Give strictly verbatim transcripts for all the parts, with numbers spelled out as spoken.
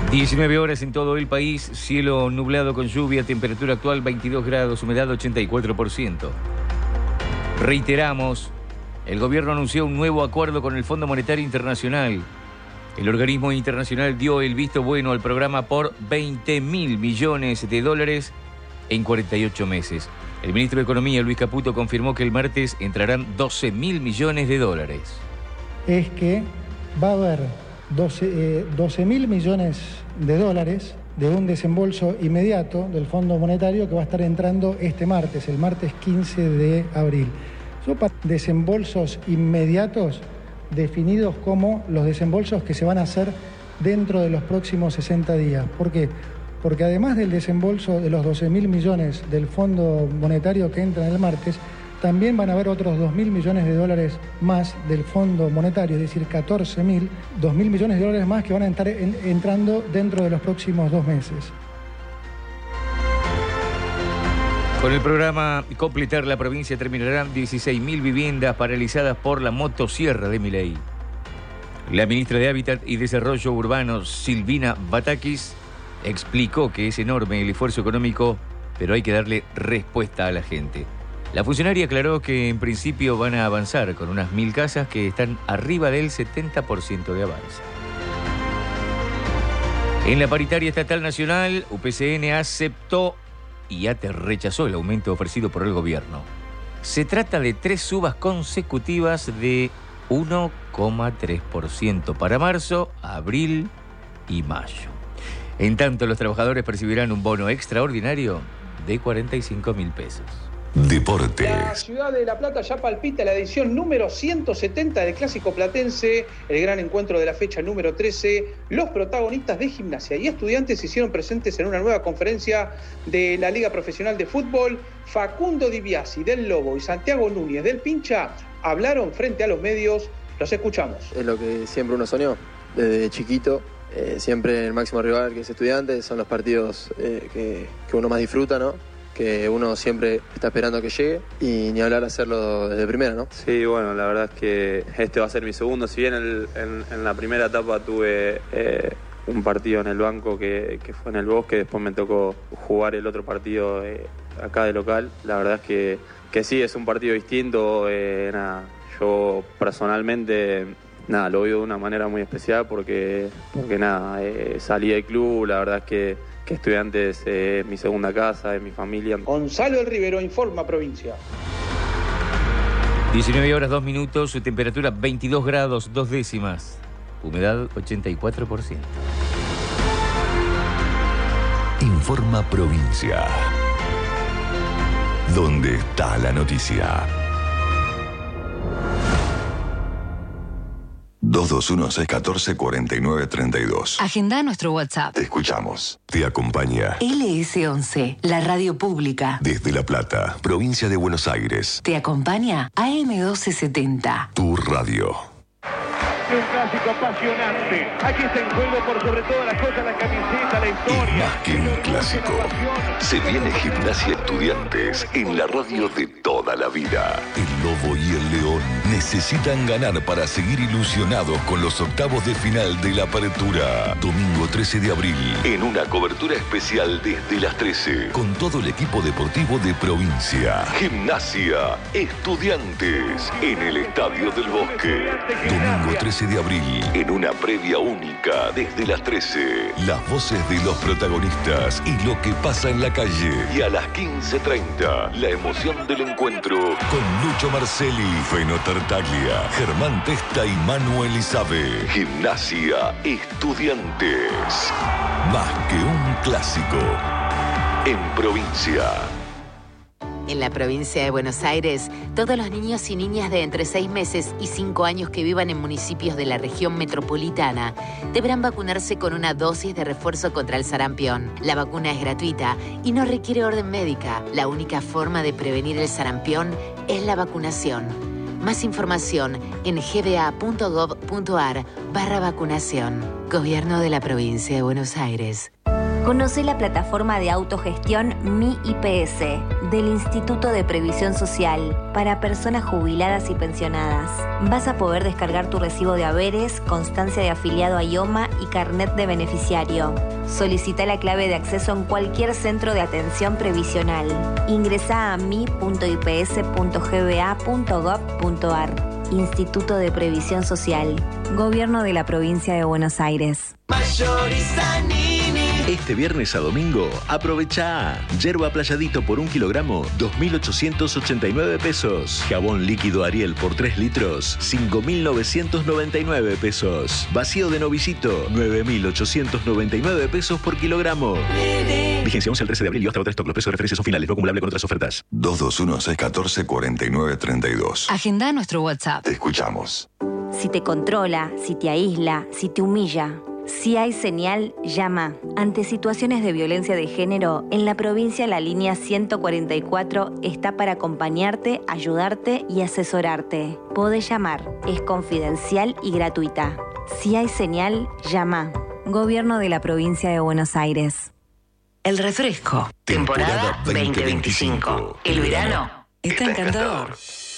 diecinueve horas en todo el país, cielo nublado con lluvia, temperatura actual veintidós grados, humedad ochenta y cuatro por ciento. Reiteramos, el gobierno anunció un nuevo acuerdo con el Fondo Monetario Internacional. El organismo internacional dio el visto bueno al programa por veinte mil millones de dólares en cuarenta y ocho meses. El ministro de Economía, Luis Caputo, confirmó que el martes entrarán doce mil millones de dólares. Es que va a haber doce mil millones de dólares de un desembolso inmediato del Fondo Monetario que va a estar entrando este martes, el martes quince de abril. Son desembolsos inmediatos definidos como los desembolsos que se van a hacer dentro de los próximos sesenta días. ¿Por qué? Porque además del desembolso de los doce mil millones del Fondo Monetario que entran el martes, también van a haber otros dos mil millones de dólares más del Fondo Monetario, es decir, catorce mil, dos mil millones de dólares más que van a estar en, entrando dentro de los próximos dos meses. Con el programa Completar la Provincia terminarán dieciséis mil viviendas paralizadas por la motosierra de Milei. La ministra de Hábitat y Desarrollo Urbano, Silvina Batakis, explicó que es enorme el esfuerzo económico, pero hay que darle respuesta a la gente. La funcionaria aclaró que en principio van a avanzar con unas mil casas que están arriba del setenta por ciento de avance. En la paritaria estatal nacional, U P C N aceptó y A T E rechazó el aumento ofrecido por el gobierno. Se trata de tres subas consecutivas de uno coma tres por ciento para marzo, abril y mayo. En tanto, los trabajadores percibirán un bono extraordinario de cuarenta y cinco mil pesos. Deportes. La ciudad de La Plata ya palpita la edición número ciento setenta del Clásico Platense, el gran encuentro de la fecha número trece. Los protagonistas de Gimnasia y Estudiantes se hicieron presentes en una nueva conferencia de la Liga Profesional de Fútbol. Facundo Di Biasi del Lobo y Santiago Núñez del Pincha hablaron frente a los medios. Los escuchamos. Es lo que siempre uno soñó, desde chiquito. Eh, siempre el máximo rival que es Estudiantes, son los partidos eh, que, que uno más disfruta, ¿no? Que uno siempre está esperando que llegue y ni hablar de hacerlo desde primera, ¿no? Sí, bueno, la verdad es que este va a ser mi segundo. Si bien el, en, en la primera etapa tuve eh, un partido en el banco que, que fue en el Bosque, después me tocó jugar el otro partido eh, acá de local. La verdad es que, que sí, es un partido distinto. Eh, nada, yo personalmente nada, lo veo de una manera muy especial porque, porque nada, eh, salí del club, la verdad es que que Estudiantes es eh, mi segunda casa, es mi familia. Gonzalo del Rivero informa Provincia. diecinueve horas dos minutos, su temperatura veintidós grados dos décimas, humedad ochenta y cuatro por ciento. Informa Provincia. ¿Dónde está la noticia? dos dos uno, seis uno cuatro, cuatro nueve tres dos. Agenda nuestro WhatsApp. Te escuchamos. Te acompaña L S once, la radio pública. Desde La Plata, provincia de Buenos Aires. Te acompaña A M doce setenta. Tu radio. Un clásico apasionante. Aquí está en juego por sobre todas las cosas la camiseta, la historia. Y más que un clásico, se viene Gimnasia Estudiantes en la radio de toda la vida. El Lobo y el León necesitan ganar para seguir ilusionados con los octavos de final de la Apertura. Domingo trece de abril, en una cobertura especial desde las trece, con todo el equipo deportivo de provincia. Gimnasia Estudiantes en el Estadio del Bosque. Domingo trece de abril, en una previa única desde las trece. Las voces de los protagonistas y lo que pasa en la calle. Y a las quince treinta, la emoción del encuentro con Lucho Marcelli, Feno Tartaglia, Germán Testa y Manuel Isabe. Gimnasia Estudiantes. Más que un clásico. En provincia. En la provincia de Buenos Aires, todos los niños y niñas de entre seis meses y cinco años que vivan en municipios de la región metropolitana deberán vacunarse con una dosis de refuerzo contra el sarampión. La vacuna es gratuita y no requiere orden médica. La única forma de prevenir el sarampión es la vacunación. Más información en gba.gov.ar barra vacunación. Gobierno de la provincia de Buenos Aires. Conoce la plataforma de autogestión Mi I P S del Instituto de Previsión Social para personas jubiladas y pensionadas. Vas a poder descargar tu recibo de haberes, constancia de afiliado a IOMA y carnet de beneficiario. Solicita la clave de acceso en cualquier centro de atención previsional. Ingresá a mi punto i p s punto g b a punto gov punto a r. Instituto de Previsión Social. Gobierno de la Provincia de Buenos Aires. Este viernes a domingo, aprovecha yerba playadito por un kilogramo, dos mil ochocientos ochenta y nueve pesos. Jabón líquido Ariel por tres litros, cinco mil novecientos noventa y nueve pesos. Vacío de novicito, nueve mil ochocientos noventa y nueve pesos por kilogramo. Vigencia once al trece de abril y hasta otro stock. Los precios de referencia son finales, no acumulable con otras ofertas. dos dos uno, seis uno cuatro, cuatro nueve tres dos. Agenda nuestro WhatsApp. Te escuchamos. Si te controla, si te aísla, si te humilla. Si hay señal, llama. Ante situaciones de violencia de género, en la provincia la línea ciento cuarenta y cuatro está para acompañarte, ayudarte y asesorarte. Podés llamar, es confidencial y gratuita. Si hay señal, llama. Gobierno de la Provincia de Buenos Aires. El refresco. Temporada veinte veinticinco. El verano está encantador.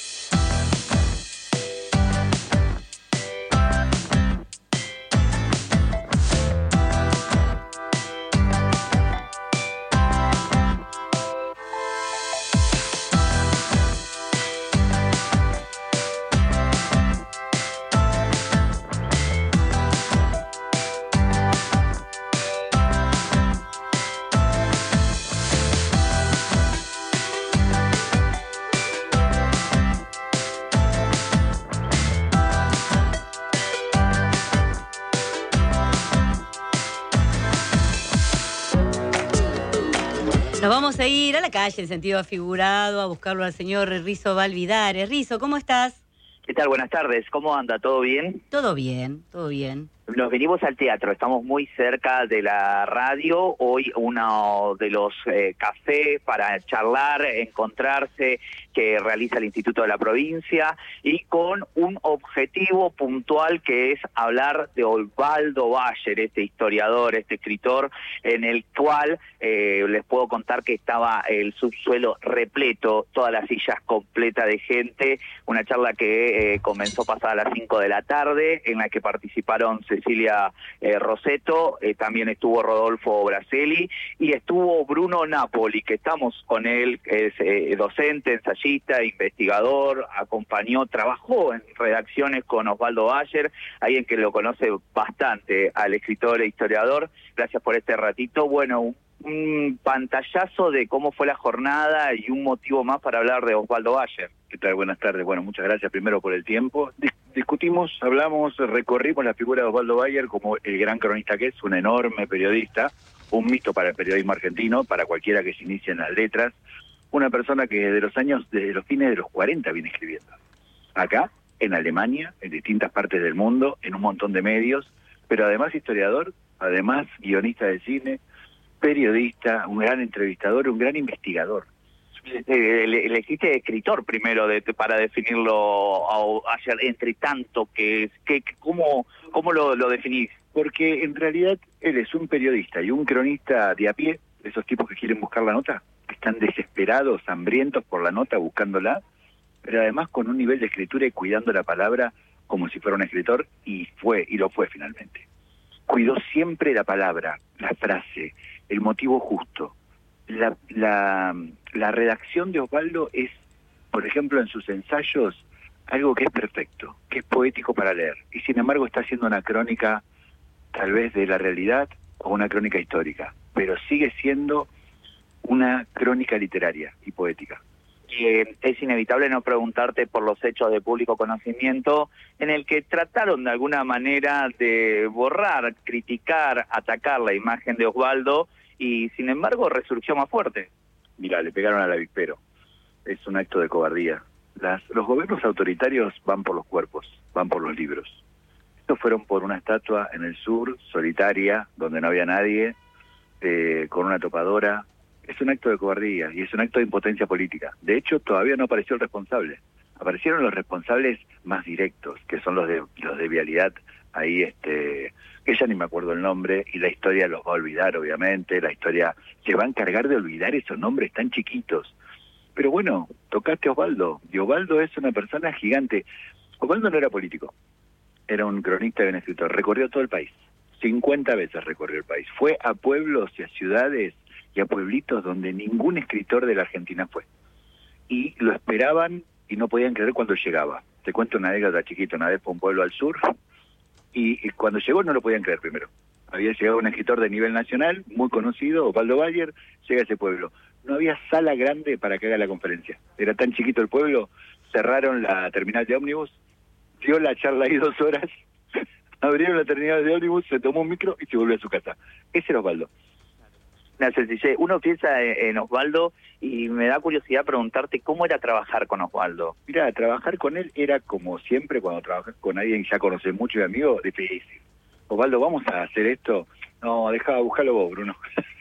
Nos vamos a ir a la calle en sentido figurado a buscarlo al señor Rizo Valvidares. Rizo, ¿cómo estás? ¿Qué tal? Buenas tardes. ¿Cómo anda? ¿Todo bien? Todo bien, todo bien. Nos venimos al teatro, estamos muy cerca de la radio. Hoy uno de los eh, cafés para charlar, encontrarse, que realiza el Instituto de la Provincia, y con un objetivo puntual que es hablar de Osvaldo Bayer, este historiador, este escritor, en el cual eh, les puedo contar que estaba el subsuelo repleto, todas las sillas completas de gente, una charla que eh, comenzó pasada a las cinco de la tarde, en la que participaron Cecilia eh, Rosetto, eh, también estuvo Rodolfo Braselli, y estuvo Bruno Napoli, que estamos con él, que es eh, docente, ensayista, investigador, acompañó, trabajó en redacciones con Osvaldo Bayer, alguien que lo conoce bastante al escritor e historiador. Gracias por este ratito. Bueno, un, un pantallazo de cómo fue la jornada y un motivo más para hablar de Osvaldo Bayer. ¿Qué tal? Buenas tardes. Bueno, muchas gracias primero por el tiempo. Dis- discutimos, hablamos, recorrimos la figura de Osvaldo Bayer como el gran cronista que es, un enorme periodista, un mito para el periodismo argentino, para cualquiera que se inicie en las letras, una persona que desde los años, desde los fines de los cuarenta viene escribiendo. Acá, en Alemania, en distintas partes del mundo, en un montón de medios, pero además historiador, además guionista de cine, periodista, un gran entrevistador, un gran investigador. Le, le, le existe escritor primero de, para definirlo a, ayer, entre tanto que, que ¿cómo, cómo lo, lo definís? Porque en realidad él es un periodista y un cronista de a pie, esos tipos que quieren buscar la nota, que están desesperados, hambrientos por la nota, buscándola, pero además con un nivel de escritura y cuidando la palabra como si fuera un escritor, y fue, y lo fue finalmente. Cuidó siempre la palabra, la frase, el motivo justo. La, la, la redacción de Osvaldo es, por ejemplo, en sus ensayos, algo que es perfecto, que es poético para leer, y sin embargo está haciendo una crónica tal vez de la realidad o una crónica histórica, pero sigue siendo una crónica literaria y poética. Eh, es inevitable no preguntarte por los hechos de público conocimiento en el que trataron de alguna manera de borrar, criticar, atacar la imagen de Osvaldo, y sin embargo resurgió más fuerte. Mirá, le pegaron al avispero. Es un acto de cobardía. Las, los gobiernos autoritarios van por los cuerpos, van por los libros. Estos fueron por una estatua en el sur, solitaria, donde no había nadie, eh, con una topadora. Es un acto de cobardía y es un acto de impotencia política. De hecho, todavía no apareció el responsable. Aparecieron los responsables más directos, que son los de los de Vialidad, ahí este que ya ni me acuerdo el nombre, y la historia los va a olvidar, obviamente, la historia se va a encargar de olvidar esos nombres tan chiquitos. Pero bueno, tocaste a Osvaldo, y Osvaldo es una persona gigante. Osvaldo no era político, era un cronista y un escritor, recorrió todo el país, cincuenta veces recorrió el país, fue a pueblos y a ciudades y a pueblitos donde ningún escritor de la Argentina fue. Y lo esperaban y no podían creer cuando llegaba. Te cuento una anécdota chiquita, una vez fue a un pueblo al sur, y, y cuando llegó no lo podían creer primero. Había llegado un escritor de nivel nacional, muy conocido, Osvaldo Bayer, llega a ese pueblo. No había sala grande para que haga la conferencia. Era tan chiquito el pueblo, cerraron la terminal de ómnibus, dio la charla ahí dos horas, abrieron la terminal de ómnibus, se tomó un micro y se volvió a su casa. Ese era Osvaldo. Una sencillez. Uno piensa en Osvaldo y me da curiosidad preguntarte cómo era trabajar con Osvaldo. Mira, trabajar con él era como siempre cuando trabajas con alguien que ya conoces mucho y amigo, difícil. Osvaldo, ¿vamos a hacer esto? No, deja, buscalo vos, Bruno.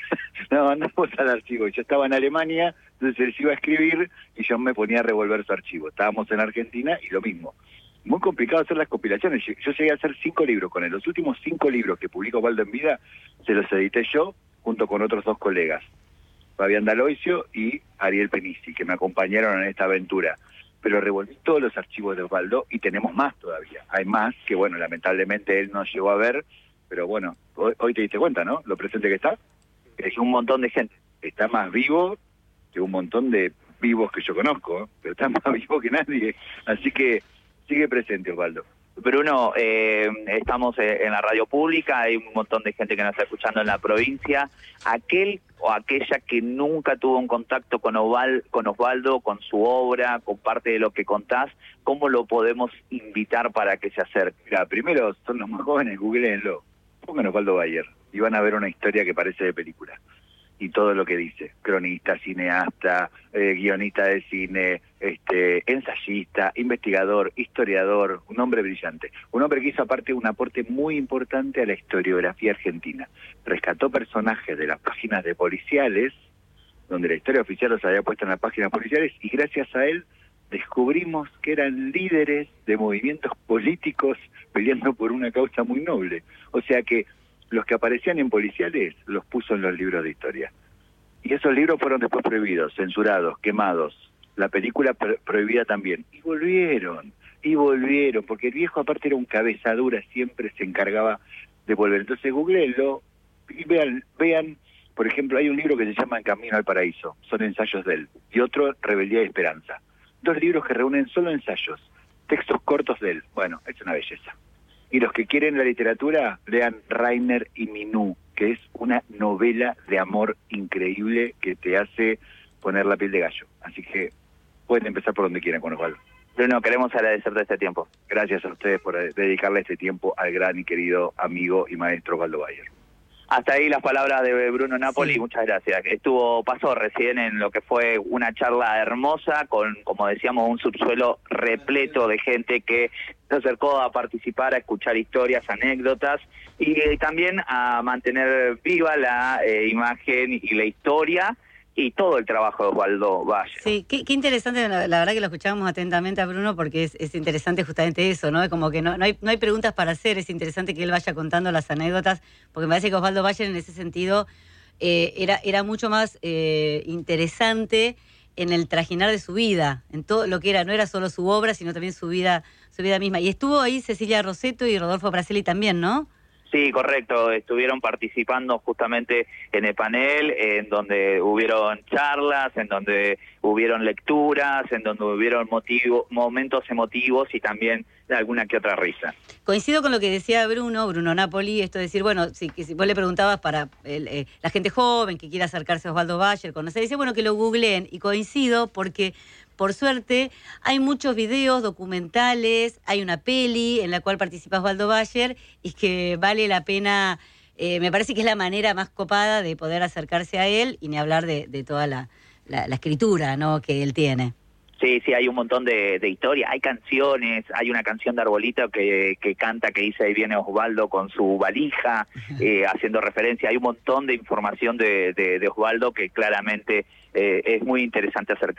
No, andamos al archivo. Yo estaba en Alemania, entonces él se iba a escribir y yo me ponía a revolver su archivo. Estábamos en Argentina y lo mismo. Muy complicado hacer las compilaciones. Yo llegué a hacer cinco libros con él. Los últimos cinco libros que publicó Osvaldo en vida se los edité yo junto con otros dos colegas, Fabián D'Aloisio y Ariel Penisi, que me acompañaron en esta aventura. Pero revolví todos los archivos de Osvaldo y tenemos más todavía. Hay más que, bueno, lamentablemente él no llegó a ver, pero bueno, hoy, hoy te diste cuenta, ¿no? Lo presente que está. Es un montón de gente. Está más vivo que un montón de vivos que yo conozco, ¿eh? Pero está más vivo que nadie. Así que sigue presente, Osvaldo. Bruno, eh, estamos en la radio pública, hay un montón de gente que nos está escuchando en la provincia. Aquel o aquella que nunca tuvo un contacto con, Oval, con Osvaldo, con su obra, con parte de lo que contás, ¿cómo lo podemos invitar para que se acerque? Mira, primero son los más jóvenes, googleenlo, pongan Osvaldo Bayer y van a ver una historia que parece de película. Y todo lo que dice, cronista, cineasta, eh, guionista de cine, este, ensayista, investigador, historiador, un hombre brillante. Un hombre que hizo aparte un aporte muy importante a la historiografía argentina. Rescató personajes de las páginas de policiales, donde la historia oficial los había puesto en las páginas policiales, y gracias a él descubrimos que eran líderes de movimientos políticos peleando por una causa muy noble. O sea que los que aparecían en policiales los puso en los libros de historia. Y esos libros fueron después prohibidos, censurados, quemados. La película pro prohibida también. Y volvieron, y volvieron, porque el viejo aparte era un cabeza dura, siempre se encargaba de volver. Entonces googleenlo y vean, vean, por ejemplo, hay un libro que se llama En Camino al Paraíso, son ensayos de él, y otro, Rebeldía y Esperanza. Dos libros que reúnen solo ensayos, textos cortos de él. Bueno, es una belleza. Y los que quieren la literatura, lean Rainer y Minú, que es una novela de amor increíble que te hace poner la piel de gallo. Así que pueden empezar por donde quieran con Osvaldo. Bruno, queremos agradecerte este tiempo. Gracias a ustedes por dedicarle este tiempo al gran y querido amigo y maestro Osvaldo Bayer. Hasta ahí las palabras de Bruno Napoli, sí. Muchas gracias. Estuvo, pasó recién en lo que fue una charla hermosa con, como decíamos, un subsuelo repleto de gente que se acercó a participar, a escuchar historias, anécdotas y, y también a mantener viva la eh, imagen y la historia y todo el trabajo de Osvaldo Bayer. Sí, qué, qué interesante, la, la verdad que lo escuchábamos atentamente a Bruno porque es, es interesante justamente eso, ¿no? Como que no, no, hay, no hay preguntas para hacer, es interesante que él vaya contando las anécdotas, porque me parece que Osvaldo Bayer en ese sentido eh, era, era mucho más eh, interesante en el trajinar de su vida, en todo lo que era, no era solo su obra, sino también su vida, su vida misma. Y estuvo ahí Cecilia Rosetto y Rodolfo Braselli también, ¿no? Sí, correcto. Estuvieron participando justamente en el panel, en donde hubieron charlas, en donde hubieron lecturas, en donde hubieron motivo, momentos emotivos y también alguna que otra risa. Coincido con lo que decía Bruno, Bruno Napoli, esto de decir, bueno, si, si vos le preguntabas para el, eh, la gente joven que quiera acercarse a Osvaldo Bayer, conocer, dice, bueno, que lo googleen, y coincido porque, por suerte, hay muchos videos, documentales, hay una peli en la cual participa Osvaldo Bayer y que vale la pena, eh, me parece que es la manera más copada de poder acercarse a él y ni hablar de, de toda la, la, la escritura, ¿no?, que él tiene. Sí, sí, hay un montón de, de historias, hay canciones, hay una canción de Arbolito que, que canta, que dice ahí viene Osvaldo con su valija, eh, haciendo referencia, hay un montón de información de, de, de Osvaldo que claramente eh, es muy interesante acercarse.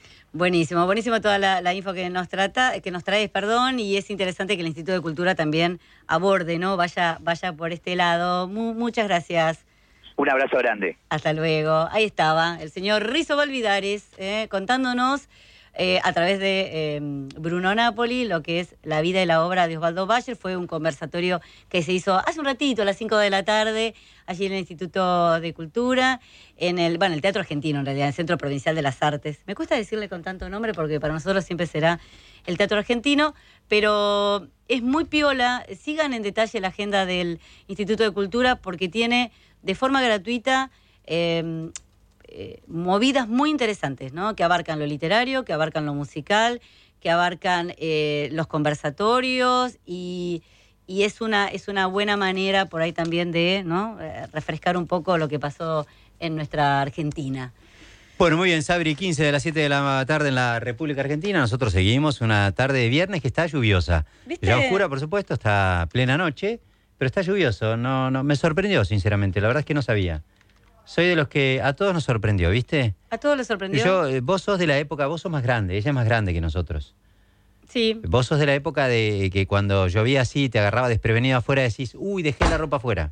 Buenísimo, buenísimo toda la, la info que nos trata, que nos traes, perdón, y es interesante que el Instituto de Cultura también aborde, ¿no? Vaya, vaya por este lado. Mu- muchas gracias. Un abrazo grande. Hasta luego. Ahí estaba el señor Rizzo Valvidares eh, contándonos eh, a través de eh, Bruno Napoli lo que es la vida y la obra de Osvaldo Bayer. Fue un conversatorio que se hizo hace un ratito, a las cinco de la tarde, allí en el Instituto de Cultura, en el, bueno, el Teatro Argentino, en realidad, en el Centro Provincial de las Artes. Me cuesta decirle con tanto nombre porque para nosotros siempre será el Teatro Argentino, pero es muy piola. Sigan en detalle la agenda del Instituto de Cultura porque tiene de forma gratuita eh, eh, movidas muy interesantes, ¿no? Que abarcan lo literario, que abarcan lo musical, que abarcan eh, los conversatorios y, y es una es una buena manera por ahí también de, ¿no? eh, refrescar un poco lo que pasó en nuestra Argentina. Bueno, muy bien, Sabri, quince de las siete de la tarde en la República Argentina. Nosotros seguimos una tarde de viernes que está lluviosa. ¿Viste? Ya oscura, por supuesto, está plena noche. Pero está lluvioso, no, no, me sorprendió, sinceramente. La verdad es que no sabía. Soy de los que a todos nos sorprendió, ¿viste? ¿A todos les sorprendió? Yo, eh, vos sos de la época, vos sos más grande, ella es más grande que nosotros. Sí. Vos sos de la época de que cuando llovía así, te agarraba desprevenido afuera, decís, uy, dejé la ropa afuera.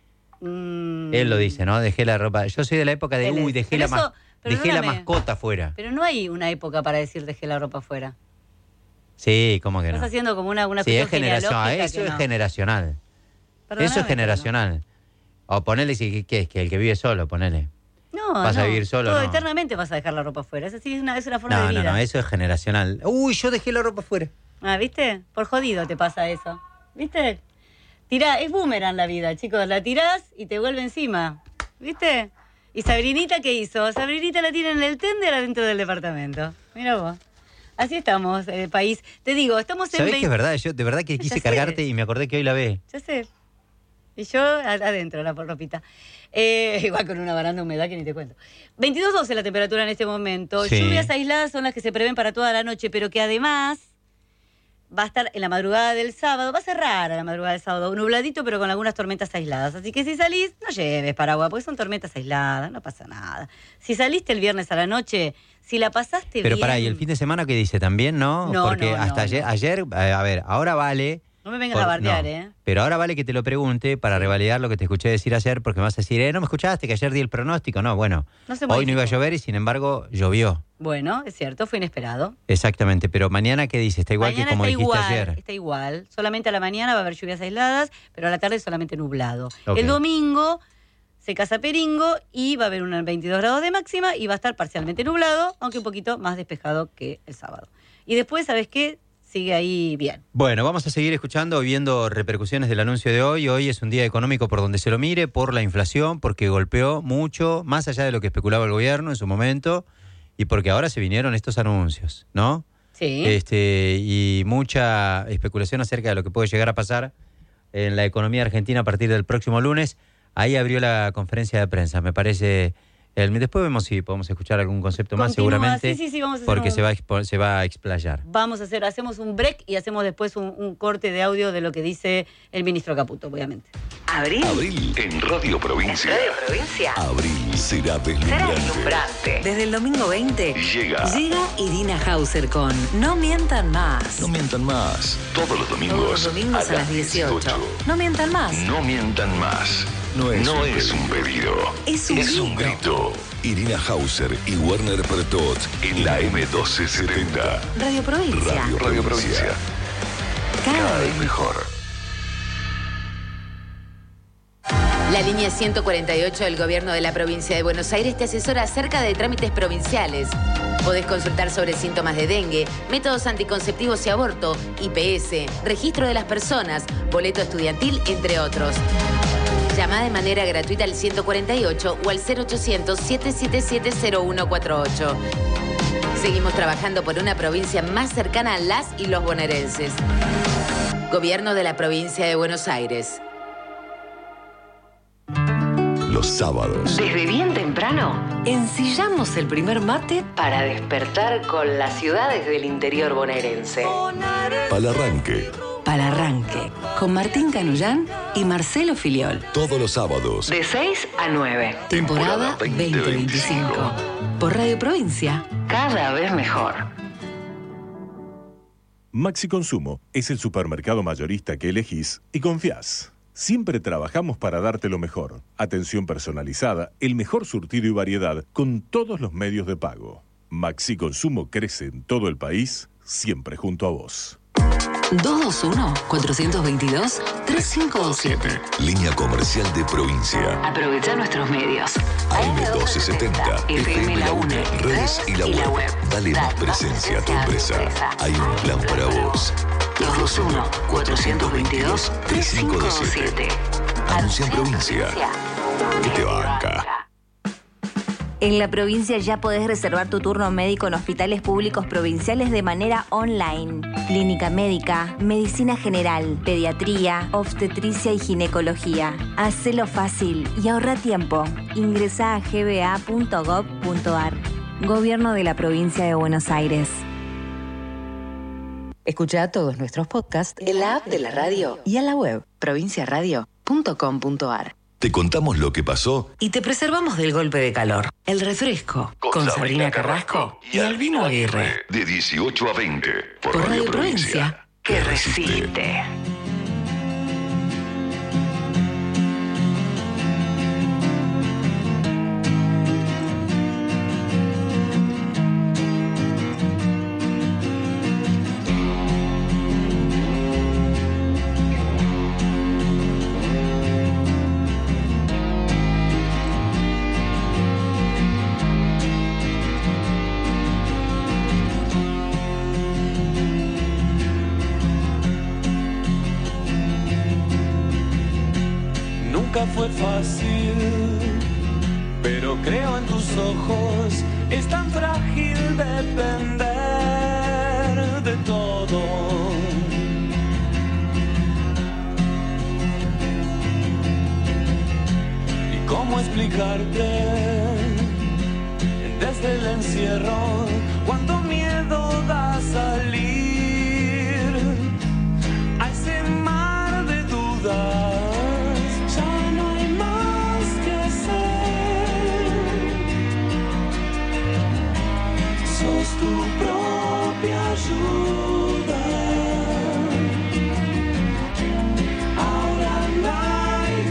Mm. Él lo dice, ¿no? Dejé la ropa. Yo soy de la época de, Él uy, es. dejé, Pero la, eso- ma- pero dejé la perdóname. mascota afuera. Pero no hay una época para decir dejé la ropa afuera. Sí, ¿cómo que no? Estás haciendo como una, una Sí, es cuestión generacional, genealógica eso que es no. generacional. Perdóname, Eso es generacional. O ponele si ¿qué es? Que el que vive solo, ponele. No, ¿Vas no. a vivir solo? Todo No. eternamente vas a dejar la ropa afuera. Es así, es una, es una forma No, de no, vida. no, eso es generacional. Uy, yo dejé la ropa afuera. Ah, ¿viste? Por jodido te pasa eso. ¿Viste? Tirá, es boomerang la vida, chicos. La tirás y te vuelve encima. ¿Viste? ¿Y Sabrinita qué hizo? Sabrinita la tiene en el tender adentro del departamento. Mira vos. Así estamos, el país. Te digo, estamos en ¿Sabés veinte que es verdad? Yo de verdad que Ya quise sé. cargarte y me acordé que hoy la ve. Ya sé. Y yo a- adentro, la ropita. Eh, igual con una baranda de humedad que ni te cuento. veintidós doce la temperatura en este momento. Sí. Lluvias aisladas son las que se prevén para toda la noche, pero que además va a estar en la madrugada del sábado. Va a ser rara la madrugada del sábado. Nubladito, pero con algunas tormentas aisladas. Así que si salís, no lleves paraguas, porque son tormentas aisladas, no pasa nada. Si saliste el viernes a la noche, si la pasaste Pero bien... pará, ¿y el fin de semana qué dice también, no? No, Porque no, no, hasta ayer, no. ayer, eh, a ver, ahora vale... No me vengas por- a bardear, no. ¿eh? Pero ahora vale que te lo pregunte para revalidar lo que te escuché decir ayer, porque me vas a decir, eh, no me escuchaste, que ayer di el pronóstico. No, bueno, No se hoy no modificó. iba a llover y sin embargo llovió. Bueno, es cierto, fue inesperado. Exactamente, pero mañana, ¿qué dice? Está igual Mañana que como está dijiste igual, ayer. está igual. Solamente a la mañana va a haber lluvias aisladas, pero a la tarde solamente nublado. Ok. El domingo se casa Peringo y va a haber unos veintidós grados de máxima y va a estar parcialmente nublado, aunque un poquito más despejado que el sábado. Y después, ¿sabes qué? Sigue ahí bien. Bueno, vamos a seguir escuchando, viendo repercusiones del anuncio de hoy. Hoy es un día económico por donde se lo mire, por la inflación, porque golpeó mucho, más allá de lo que especulaba el gobierno en su momento, y porque ahora se vinieron estos anuncios, ¿no? Sí. Este, y mucha especulación acerca de lo que puede llegar a pasar en la economía argentina a partir del próximo lunes. Ahí abrió la conferencia de prensa, me parece... El, después vemos si podemos escuchar algún concepto más, Continúa, seguramente, sí, sí, sí, vamos a hacer porque un- se va, a expo- se va a explayar. Vamos a hacer, hacemos un break y hacemos después un, un corte de audio de lo que dice el ministro Caputo, obviamente. Abril. Abril en Radio Provincia. Radio Provincia. Abril será Será deslumbrante. deslumbrante. Desde el domingo veinte Llega. llega Irina Hauser con No mientan más. No mientan más. Todos los domingos, Todos los domingos a las dieciocho. No mientan más. No mientan más. No es, no un, es un pedido. Es un es un grito. Irina Hauser y Werner Pertot en la M doce setenta. Radio Provincia. Radio, Radio Provincia. Cada vez mejor. La línea ciento cuarenta y ocho del Gobierno de la Provincia de Buenos Aires te asesora acerca de trámites provinciales. Podés consultar sobre síntomas de dengue, métodos anticonceptivos y aborto, I P S, registro de las personas, boleto estudiantil, entre otros. Llama de manera gratuita al ciento cuarenta y ocho o al cero ochocientos, siete siete siete, cero uno cuatro ocho. Seguimos trabajando por una provincia más cercana a las y los bonaerenses. Gobierno de la Provincia de Buenos Aires. Los sábados. Desde bien temprano, ensillamos el primer mate para despertar con las ciudades del interior bonaerense. Palarranque. Palarranque, con Martín Canullán y Marcelo Filiol. Todos los sábados. De seis a nueve. Temporada, Temporada veinte veinticinco. Por Radio Provincia. cada vez mejor. Maxi Consumo es el supermercado mayorista que elegís y confías. Siempre trabajamos para darte lo mejor. Atención personalizada, el mejor surtido y variedad con todos los medios de pago. Maxi Consumo crece en todo el país, siempre junto a vos. dos dos uno, cuatro dos dos, tres cinco dos siete. Línea comercial de provincia. Aprovecha nuestros medios. A M doce setenta, F M La UNE, redes y la web. Dale más presencia a tu empresa. Hay un plan para vos. dos dos uno, cuatro dos dos, tres cinco dos siete. Anuncia en provincia. Que te banca. En la provincia ya podés reservar tu turno médico en hospitales públicos provinciales de manera online. Clínica médica, medicina general, pediatría, obstetricia y ginecología. Hacelo fácil y ahorra tiempo. Ingresá a g b a punto gov punto a r. Gobierno de la Provincia de Buenos Aires. Escucha todos nuestros podcasts en la app de la radio y en la web provincia radio punto com punto a r. Te contamos lo que pasó Y te preservamos del golpe de calor. El refresco con, Sabrina Carrasco y Albino Aguirre. de dieciocho a veinte por, Por Radio Radio Provincia, que resiste. Nunca fue fácil, pero creo en tus ojos. Es tan frágil depender de todo. ¿Y cómo explicarte desde el encierro cuánto miedo da salir a ese mar de dudas? Tu propia ayuda. Ahora anda y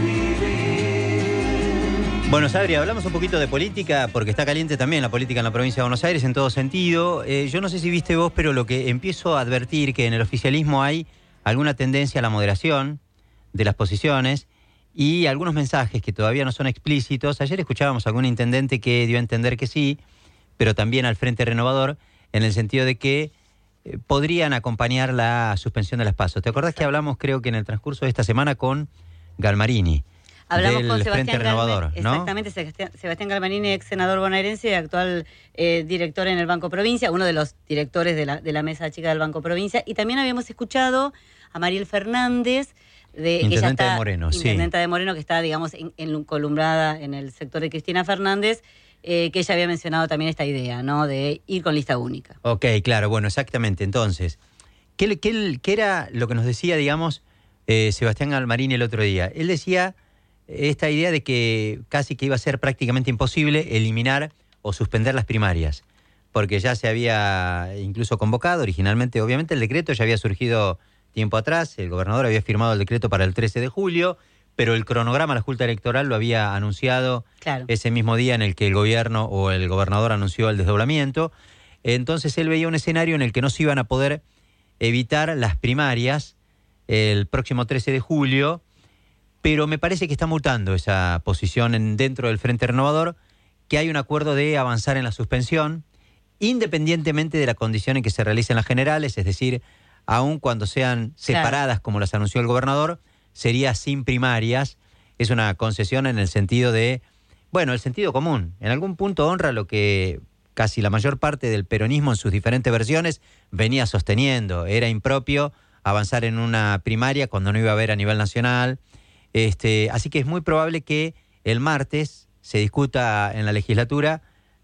vivir. Bueno, Sabri, hablamos un poquito de política, porque está caliente también la política en la provincia de Buenos Aires en todo sentido. Eh, yo no sé si viste vos, pero lo que empiezo a advertir que en el oficialismo hay alguna tendencia a la moderación de las posiciones y algunos mensajes que todavía no son explícitos. Ayer escuchábamos a algún intendente que dio a entender que sí, pero también al Frente Renovador, en el sentido de que eh, podrían acompañar la suspensión de las PASO. ¿Te acordás que hablamos, creo que en el transcurso de esta semana, con Galmarini, Hablamos del con Frente Sebastián Renovador, Galmarini, ¿no? Exactamente, Sebastián, Sebastián Galmarini, ex senador bonaerense y actual eh, director en el Banco Provincia, uno de los directores de la, de la mesa chica del Banco Provincia. Y también habíamos escuchado a Mariel Fernández, de, Intendente que ella está, de Moreno, sí. Intendenta de Moreno, que está, digamos, en, en, columnada en el sector de Cristina Fernández, Eh, que ella había mencionado también esta idea, ¿no? De ir con lista única. Ok, claro, bueno, exactamente. Entonces, ¿qué, qué, qué era lo que nos decía, digamos, eh, Sebastián Galmarini el otro día? Él decía esta idea de que casi que iba a ser prácticamente imposible eliminar o suspender las primarias, porque ya se había incluso convocado originalmente, obviamente el decreto ya había surgido tiempo atrás, el gobernador había firmado el decreto para el trece de julio, pero el cronograma, la Junta Electoral lo había anunciado claro. ese mismo día en el que el gobierno o el gobernador anunció el desdoblamiento. Entonces él veía un escenario en el que no se iban a poder evitar las primarias el próximo trece de julio, pero me parece que está mutando esa posición en, dentro del Frente Renovador, que hay un acuerdo de avanzar en la suspensión, independientemente de la condición en que se realicen las generales, es decir, aun cuando sean separadas claro. como las anunció el gobernador, sería sin primarias. Es una concesión en el sentido de, bueno, el sentido común. En algún punto honra lo que casi la mayor parte del peronismo en sus diferentes versiones venía sosteniendo. Era impropio avanzar en una primaria cuando no iba a haber a nivel nacional. Este, así que es muy probable que el martes se discuta en la legislatura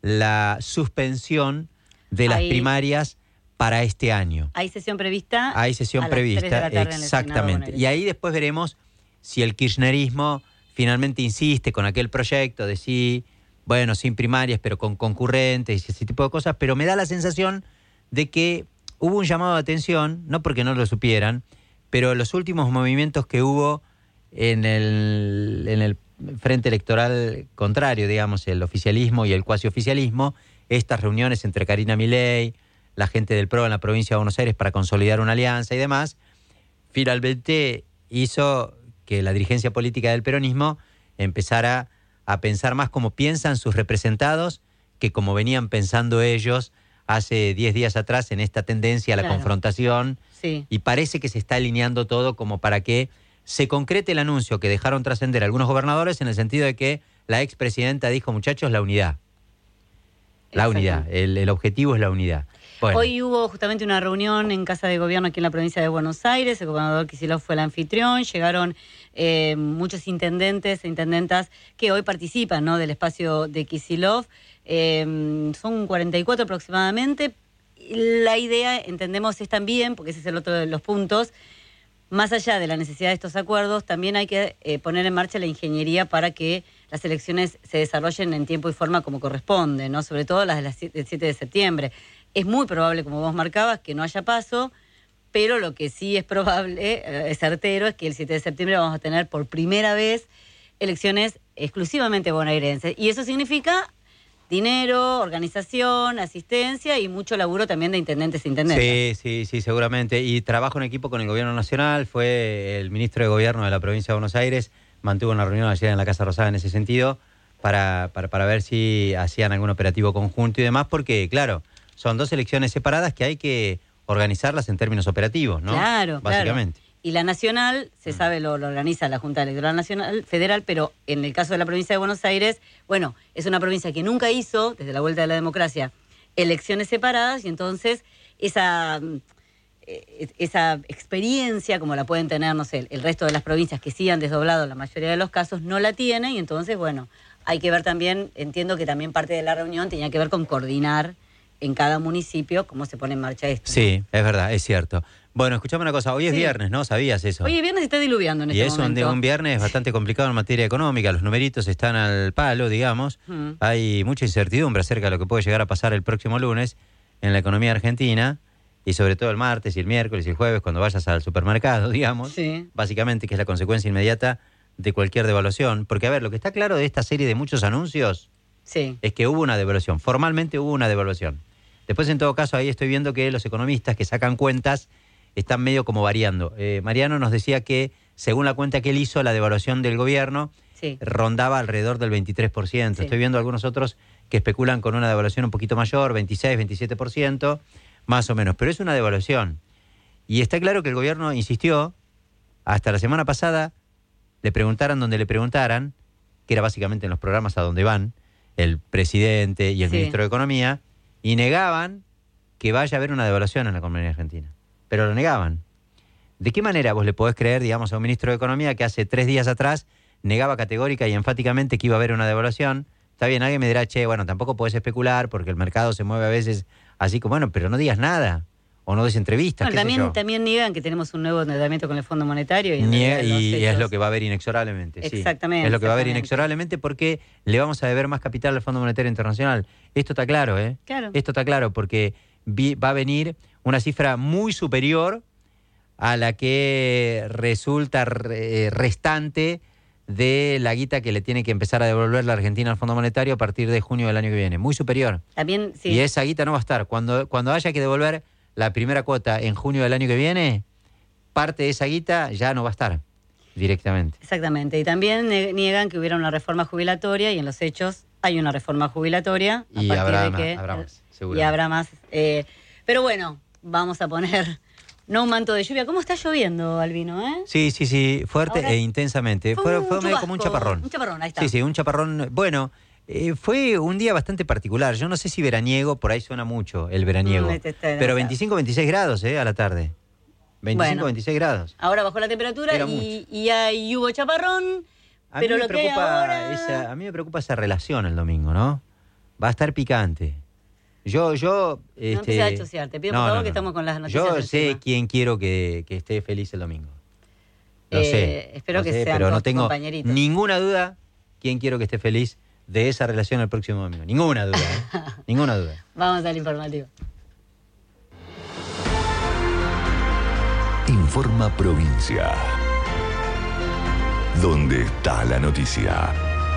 la suspensión de las Ahí. primarias para este año. ¿Hay sesión prevista? Hay sesión prevista, exactamente. Y ahí después veremos si el kirchnerismo finalmente insiste con aquel proyecto de sí bueno, sin primarias, pero con concurrentes y ese tipo de cosas, pero me da la sensación de que hubo un llamado de atención, no porque no lo supieran, pero los últimos movimientos que hubo en el, en el frente electoral contrario, digamos, el oficialismo y el cuasi oficialismo, estas reuniones entre Karina Milei, la gente del P R O en la provincia de Buenos Aires para consolidar una alianza y demás, finalmente hizo que la dirigencia política del peronismo empezara a pensar más como piensan sus representados que como venían pensando ellos hace diez días atrás en esta tendencia a la Claro. confrontación. Sí. Y parece que se está alineando todo como para que se concrete el anuncio que dejaron trascender algunos gobernadores en el sentido de que la expresidenta dijo, muchachos, la unidad. La unidad. El, el objetivo es la unidad. Bueno. Hoy hubo justamente una reunión en Casa de Gobierno aquí en la provincia de Buenos Aires. El gobernador Kicillof fue el anfitrión. Llegaron eh, muchos intendentes e intendentas que hoy participan, ¿no?, del espacio de Kicillof. Eh, son cuarenta y cuatro aproximadamente. La idea, entendemos, es también, porque ese es el otro de los puntos, más allá de la necesidad de estos acuerdos, también hay que eh, poner en marcha la ingeniería para que las elecciones se desarrollen en tiempo y forma como corresponde, ¿no? Sobre todo las de las del siete de septiembre. Es muy probable, como vos marcabas, que no haya paso, pero lo que sí es probable, eh, es certero, es que el siete de septiembre vamos a tener por primera vez elecciones exclusivamente bonaerenses. Y eso significa dinero, organización, asistencia y mucho laburo también de intendentes e intendentas. Sí, sí, sí, seguramente. Y trabajo en equipo con el Gobierno Nacional. Fue el ministro de Gobierno de la provincia de Buenos Aires, mantuvo una reunión ayer en la Casa Rosada en ese sentido para, para, para ver si hacían algún operativo conjunto y demás, porque, claro, son dos elecciones separadas que hay que organizarlas en términos operativos, ¿no? Claro, básicamente. Claro. Y la nacional, se sabe, lo, lo organiza la Junta Electoral Nacional Federal, pero en el caso de la provincia de Buenos Aires, bueno, es una provincia que nunca hizo, desde la vuelta de la democracia, elecciones separadas, y entonces esa, eh, esa experiencia, como la pueden tener, no sé, el resto de las provincias que sí han desdoblado la mayoría de los casos, no la tienen, y entonces, bueno, hay que ver también, entiendo que también parte de la reunión tenía que ver con coordinar en cada municipio cómo se pone en marcha esto. Sí, es verdad, es cierto. Bueno, escuchame una cosa, hoy es Sí. viernes, ¿no? ¿Sabías eso? Hoy es viernes y está diluviando en Y este es un, momento. un viernes bastante complicado en materia económica, los numeritos están al palo, digamos. Mm. Hay mucha incertidumbre acerca de lo que puede llegar a pasar el próximo lunes en la economía argentina, y sobre todo el martes y el miércoles y el jueves cuando vayas al supermercado, digamos. Sí. Básicamente, que es la consecuencia inmediata de cualquier devaluación. Porque, a ver, lo que está claro de esta serie de muchos anuncios Sí. es que hubo una devaluación, formalmente hubo una devaluación. Después, en todo caso, ahí estoy viendo que los economistas que sacan cuentas están medio como variando. Eh, Mariano nos decía que, según la cuenta que él hizo, la devaluación del gobierno Sí. rondaba alrededor del veintitrés por ciento. Sí. Estoy viendo algunos otros que especulan con una devaluación un poquito mayor, veintiséis, veintisiete por ciento, más o menos. Pero es una devaluación. Y está claro que el gobierno insistió, hasta la semana pasada, le preguntaran donde le preguntaran, que era básicamente en los programas a donde van el presidente y el Sí. ministro de Economía, y negaban que vaya a haber una devaluación en la economía argentina. Pero lo negaban. ¿De qué manera vos le podés creer, digamos, a un ministro de Economía que hace tres días atrás negaba categórica y enfáticamente que iba a haber una devaluación? Está bien, alguien me dirá, che, bueno, tampoco podés especular porque el mercado se mueve a veces así como, bueno, pero no digas nada. O no des entrevistas, Bueno, qué sé también, yo. también niegan que tenemos un nuevo endeudamiento con el Fondo Monetario. Y, en Nie- realidad los y es hechos- lo que va a haber inexorablemente. sí. Exactamente, Es lo que va a haber exactamente. inexorablemente porque le vamos a deber más capital al Fondo Monetario Internacional. Esto está claro, ¿eh? Claro. Esto está claro porque vi- va a venir una cifra muy superior a la que resulta re- restante de la guita que le tiene que empezar a devolver la Argentina al Fondo Monetario a partir de junio del año que viene. Muy superior. También, sí. Y esa guita no va a estar. Cuando, cuando haya que devolver la primera cuota en junio del año que viene, parte de esa guita ya no va a estar directamente. Exactamente. Y también ne- niegan que hubiera una reforma jubilatoria y en los hechos hay una reforma jubilatoria. a Y partir habrá de más, que, habrá más, Y seguramente. habrá más. eh, pero bueno, vamos a poner no un manto de lluvia. ¿Cómo está lloviendo, Albino? Eh? Sí, sí, sí, fuerte Ahora- e intensamente. Fue Fue, un fue medio como un chubasco, chaparrón. un chaparrón, ahí está. Sí, sí, un chaparrón. Bueno, eh, fue un día bastante particular. Yo no sé si veraniego, por ahí suena mucho el veraniego. Mm, este está Pero demasiado. veinticinco, veintiséis grados, ¿eh? A la tarde. veinticinco, Bueno. veintiséis grados. Ahora bajó la temperatura Era y, y hay hubo chaparrón. A pero mí, me lo que hay preocupa ahora... esa, a mí me preocupa esa relación el domingo, ¿no? Va a estar picante. Yo, yo... No este, empieces a asociar, te pido no, por favor no, que no. estamos con las noticias Yo encima. sé quién quiero que, que esté feliz el domingo. Lo Eh, sé. espero lo que sé, sean pero no todos tus tengo compañeritos. ninguna duda quién quiero que esté feliz de esa relación el próximo domingo. Ninguna duda, ¿eh? Ninguna duda. Vamos al informativo. Informa Provincia. ¿Dónde está la noticia?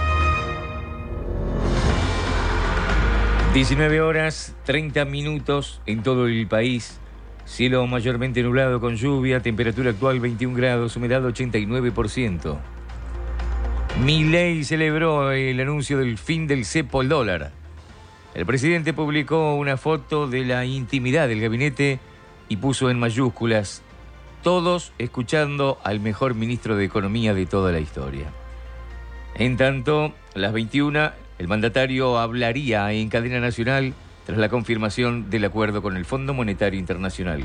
diecinueve horas, treinta minutos en todo el país. Cielo mayormente nublado con lluvia, temperatura actual veintiún grados, humedad ochenta y nueve por ciento. Milei celebró el anuncio del fin del cepo al dólar. El presidente publicó una foto de la intimidad del gabinete y puso en mayúsculas: todos escuchando al mejor ministro de Economía de toda la historia. En tanto, a las veintiuna, el mandatario hablaría en cadena nacional tras la confirmación del acuerdo con el Fondo Monetario Internacional.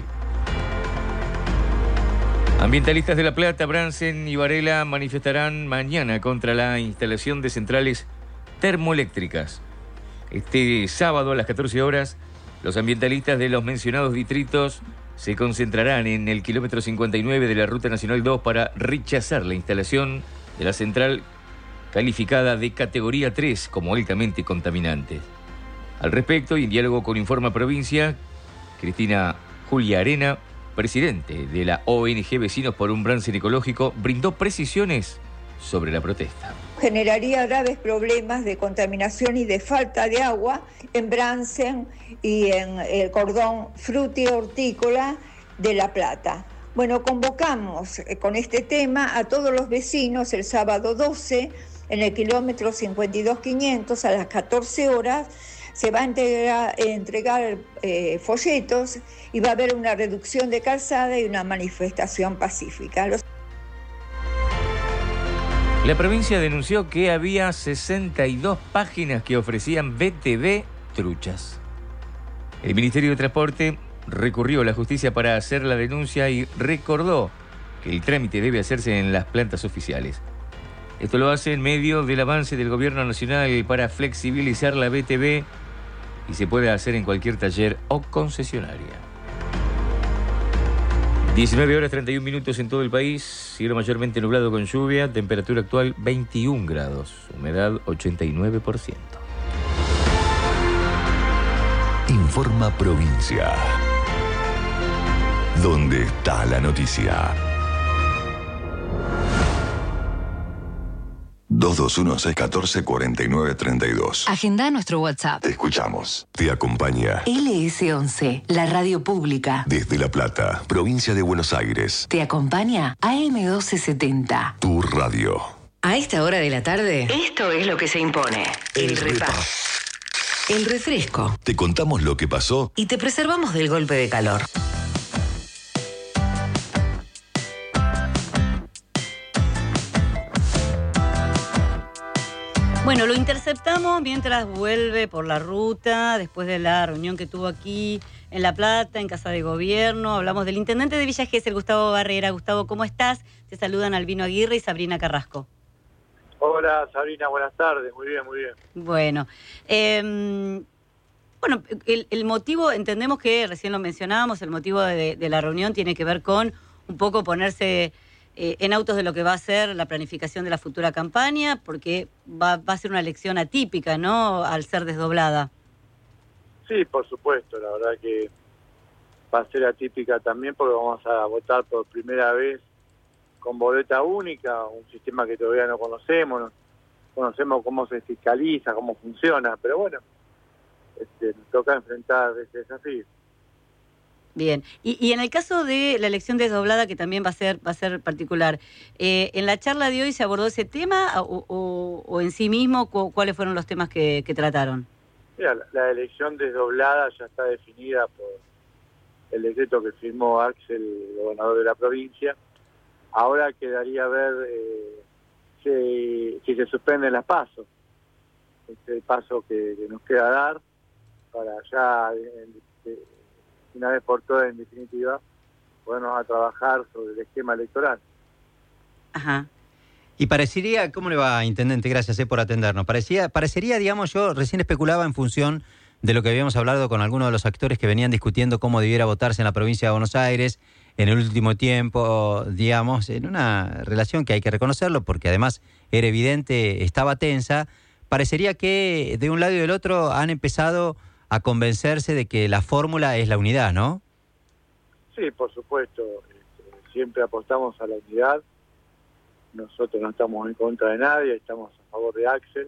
Ambientalistas de La Plata, Bransen y Varela manifestarán mañana contra la instalación de centrales termoeléctricas. Este sábado a las catorce horas, los ambientalistas de los mencionados distritos se concentrarán en el kilómetro cincuenta y nueve de la Ruta Nacional dos para rechazar la instalación de la central calificada de categoría tres como altamente contaminante. Al respecto, y en diálogo con Informa Provincia, Cristina Julia Arena, presidente de la O N G Vecinos por un Bransen Ecológico, brindó precisiones sobre la protesta. Generaría graves problemas de contaminación y de falta de agua en Bransen y en el cordón fruti-hortícola de La Plata. Bueno, convocamos con este tema a todos los vecinos el sábado doce en el kilómetro cincuenta y dos quinientos a las catorce horas. Se va a entregar, entregar eh, folletos y va a haber una reducción de calzada y una manifestación pacífica. Los... La provincia denunció que había sesenta y dos páginas que ofrecían B T V truchas. El Ministerio de Transporte recurrió a la justicia para hacer la denuncia y recordó que el trámite debe hacerse en las plantas oficiales. Esto lo hace en medio del avance del Gobierno Nacional para flexibilizar la B T V y se puede hacer en cualquier taller o concesionaria. diecinueve horas treinta y un minutos en todo el país, cielo mayormente nublado con lluvia, temperatura actual veintiún grados, humedad ochenta y nueve por ciento. Informa Provincia. ¿Dónde está la noticia? dos dos uno seis uno cuatro cuatro nueve tres dos. Agenda nuestro WhatsApp. Te escuchamos. Te acompaña L S once, la radio pública. desde La Plata, provincia de Buenos Aires. Te acompaña A M doce setenta. Tu radio. A esta hora de la tarde, esto es lo que se impone. El repaso. El refresco. Te contamos lo que pasó Y te preservamos del golpe de calor. Bueno, lo interceptamos mientras vuelve por la ruta, después de la reunión que tuvo aquí en La Plata, en Casa de Gobierno. Hablamos del intendente de Villa Gesell, Gustavo Barrera. Gustavo, ¿cómo estás? Te saludan Albino Aguirre y Sabrina Carrasco. Hola, Sabrina, buenas tardes. Muy bien, muy bien. Bueno, eh, bueno, el, el motivo, entendemos que recién lo mencionábamos, el motivo de, de la reunión tiene que ver con un poco ponerse eh, en autos de lo que va a ser la planificación de la futura campaña, porque va, va a ser una elección atípica, ¿no?, al ser desdoblada. Sí, por supuesto, la verdad que va a ser atípica también porque vamos a votar por primera vez con boleta única, un sistema que todavía no conocemos, no conocemos cómo se fiscaliza, cómo funciona, pero bueno, este, nos toca enfrentar ese desafío. Bien, y, y en el caso de la elección desdoblada, que también va a ser va a ser particular, eh, ¿en la charla de hoy se abordó ese tema o, o, o en sí mismo cu cuáles fueron los temas que, que trataron? Mira, la, la elección desdoblada ya está definida por el decreto que firmó Axel, el gobernador de la provincia. Ahora quedaría ver eh, si, si se suspenden las pasos. Este es el paso que, que nos queda dar para ya, eh, una vez por todas, en definitiva, ponernos a trabajar sobre el esquema electoral. Ajá. Y parecería, ¿cómo le va, intendente? Gracias eh, por atendernos. Parecía, parecería, digamos, yo recién especulaba en función de lo que habíamos hablado con algunos de los actores que venían discutiendo cómo debiera votarse en la provincia de Buenos Aires en el último tiempo, digamos, en una relación que hay que reconocerlo, porque además era evidente, estaba tensa. parecería que de un lado y del otro han empezado a convencerse de que la fórmula es la unidad, ¿no? Sí, por supuesto. Este, siempre apostamos a la unidad. Nosotros no estamos en contra de nadie, estamos a favor de Axel.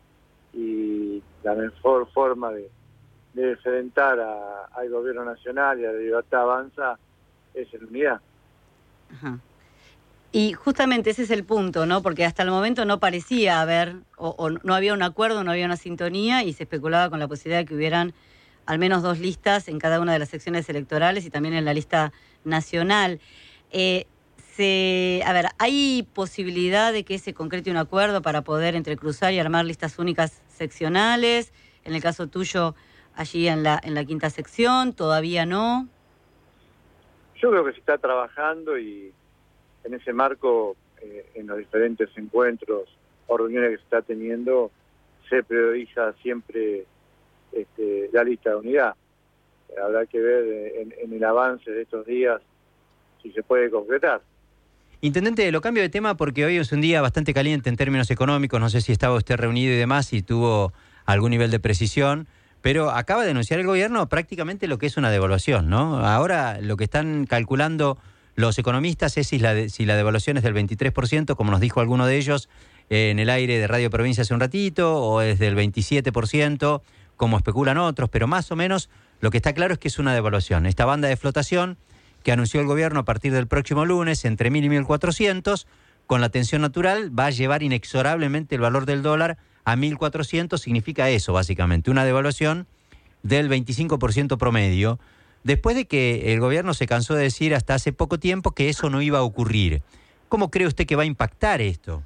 Y la mejor forma de, de enfrentar a, al gobierno nacional y a la Libertad Avanza es en unidad. Ajá. Y justamente ese es el punto, ¿no? Porque hasta el momento no parecía haber, o, o no había un acuerdo, no había una sintonía, y se especulaba con la posibilidad de que hubieran al menos dos listas en cada una de las secciones electorales y también en la lista nacional. Eh, se, a ver, ¿hay posibilidad de que se concrete un acuerdo para poder entrecruzar y armar listas únicas seccionales? En el caso tuyo, allí en la, en la quinta sección, ¿todavía no? Yo creo que se está trabajando y en ese marco, eh, en los diferentes encuentros o reuniones que se está teniendo, se prioriza siempre este, la lista de unidad. Habrá que ver en, en el avance de estos días si se puede concretar. Intendente, lo cambio de tema porque hoy es un día bastante caliente en términos económicos. No sé si estaba usted reunido y demás, si tuvo algún nivel de precisión, pero acaba de anunciar el gobierno prácticamente lo que es una devaluación, ¿no? Ahora lo que están calculando los economistas es si la, de, si la devaluación es del veintitrés por ciento, como nos dijo alguno de ellos eh, en el aire de Radio Provincia hace un ratito, o es del veintisiete por ciento, como especulan otros, pero más o menos lo que está claro es que es una devaluación. Esta banda de flotación que anunció el gobierno a partir del próximo lunes, entre mil y mil cuatrocientos, con la tensión natural, va a llevar inexorablemente el valor del dólar a mil cuatrocientos, significa eso básicamente, una devaluación del veinticinco por ciento promedio, después de que el gobierno se cansó de decir hasta hace poco tiempo que eso no iba a ocurrir. ¿Cómo cree usted que va a impactar esto?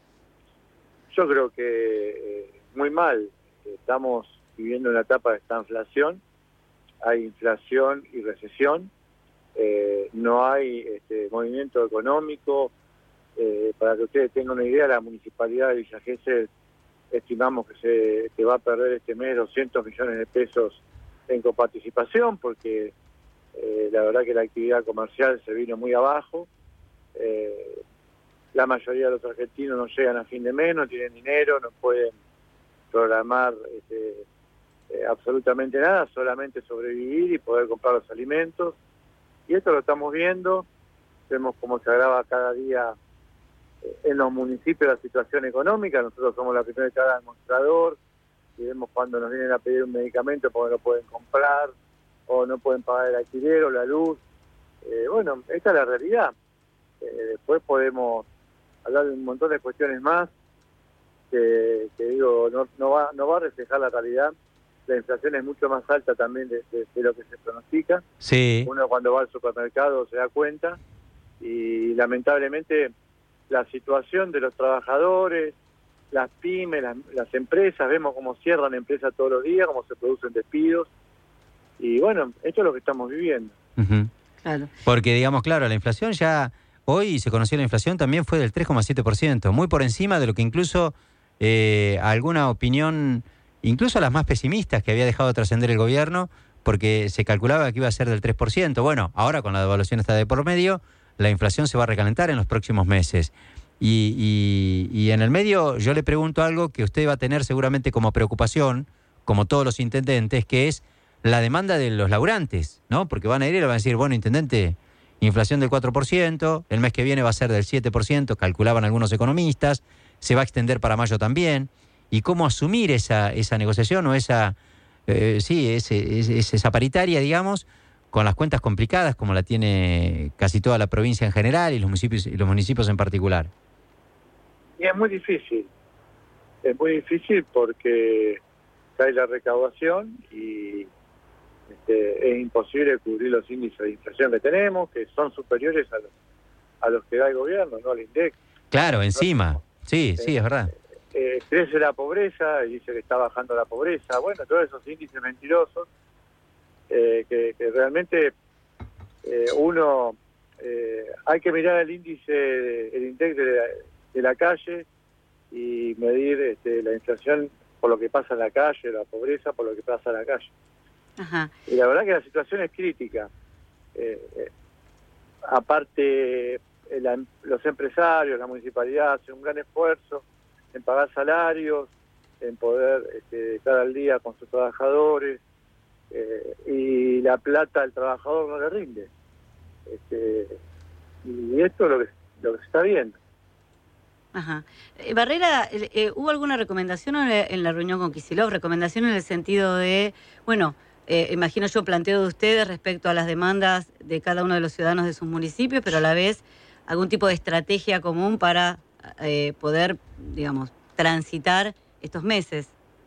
Yo creo que eh, muy mal. Estamos viviendo una etapa de esta inflación. Hay inflación y recesión. Eh, no hay este, movimiento económico. Eh, para que ustedes tengan una idea, la Municipalidad de Villa Gesell estimamos que se que va a perder este mes doscientos millones de pesos en coparticipación, porque eh, la verdad que la actividad comercial se vino muy abajo. Eh, la mayoría de los argentinos no llegan a fin de mes, no tienen dinero, no pueden programar este, eh, absolutamente nada, solamente sobrevivir y poder comprar los alimentos. Y esto lo estamos viendo, vemos cómo se agrava cada día eh, en los municipios la situación económica. Nosotros somos la primera cara del mostrador, y vemos cuando nos vienen a pedir un medicamento porque no pueden comprar, o no pueden pagar el alquiler o la luz. Eh, bueno, esta es la realidad. Eh, después podemos hablar de un montón de cuestiones más que, que digo, no, no, va, no va a reflejar la realidad. La inflación es mucho más alta también de, de, de lo que se pronostica. Sí. Uno cuando va al supermercado se da cuenta, y lamentablemente la situación de los trabajadores, las pymes, las, las empresas, vemos cómo cierran empresas todos los días, cómo se producen despidos, y bueno, esto es lo que estamos viviendo. Uh-huh. Claro. Porque digamos, claro, la inflación ya, hoy se conoció la inflación, también fue del tres coma siete por ciento, muy por encima de lo que incluso eh, alguna opinión, incluso las más pesimistas que había dejado trascender el gobierno, porque se calculaba que iba a ser del tres por ciento. Bueno, ahora con la devaluación está de por medio, la inflación se va a recalentar en los próximos meses. Y, y, y en el medio yo le pregunto algo que usted va a tener seguramente como preocupación, como todos los intendentes, que es la demanda de los laburantes, ¿no? Porque van a ir y le van a decir, bueno, intendente, inflación del cuatro por ciento, el mes que viene va a ser del siete por ciento, calculaban algunos economistas, se va a extender para mayo también. ¿Y cómo asumir esa, esa negociación o esa, eh, sí, ese, ese, esa paritaria, digamos, con las cuentas complicadas como la tiene casi toda la provincia en general y los municipios, y los municipios en particular? Y es muy difícil, es muy difícil porque cae la recaudación y este, es imposible cubrir los índices de inflación que tenemos, que son superiores a los, a los que da el gobierno, no al INDEC. Claro, encima, sí, sí, es verdad. Eh, crece la pobreza y dice que está bajando la pobreza. Bueno, todos esos índices mentirosos eh, que, que realmente eh, uno eh, hay que mirar el índice, el INDEC de la, de la calle y medir este, la inflación por lo que pasa en la calle, la pobreza por lo que pasa en la calle. Ajá. Y la verdad que la situación es crítica. Eh, eh, aparte, la, los empresarios, la municipalidad hacen un gran esfuerzo en pagar salarios, en poder este, estar al día con sus trabajadores, eh, y la plata al trabajador no le rinde. Este, y esto es lo que, lo que se está viendo. Ajá. Eh, Barrera, eh, eh, ¿hubo alguna recomendación en la reunión con Kicillof? Recomendación en el sentido de, bueno, eh, imagino yo planteo de ustedes respecto a las demandas de cada uno de los ciudadanos de sus municipios, pero a la vez algún tipo de estrategia común para eh, poder, digamos, transitar estos meses.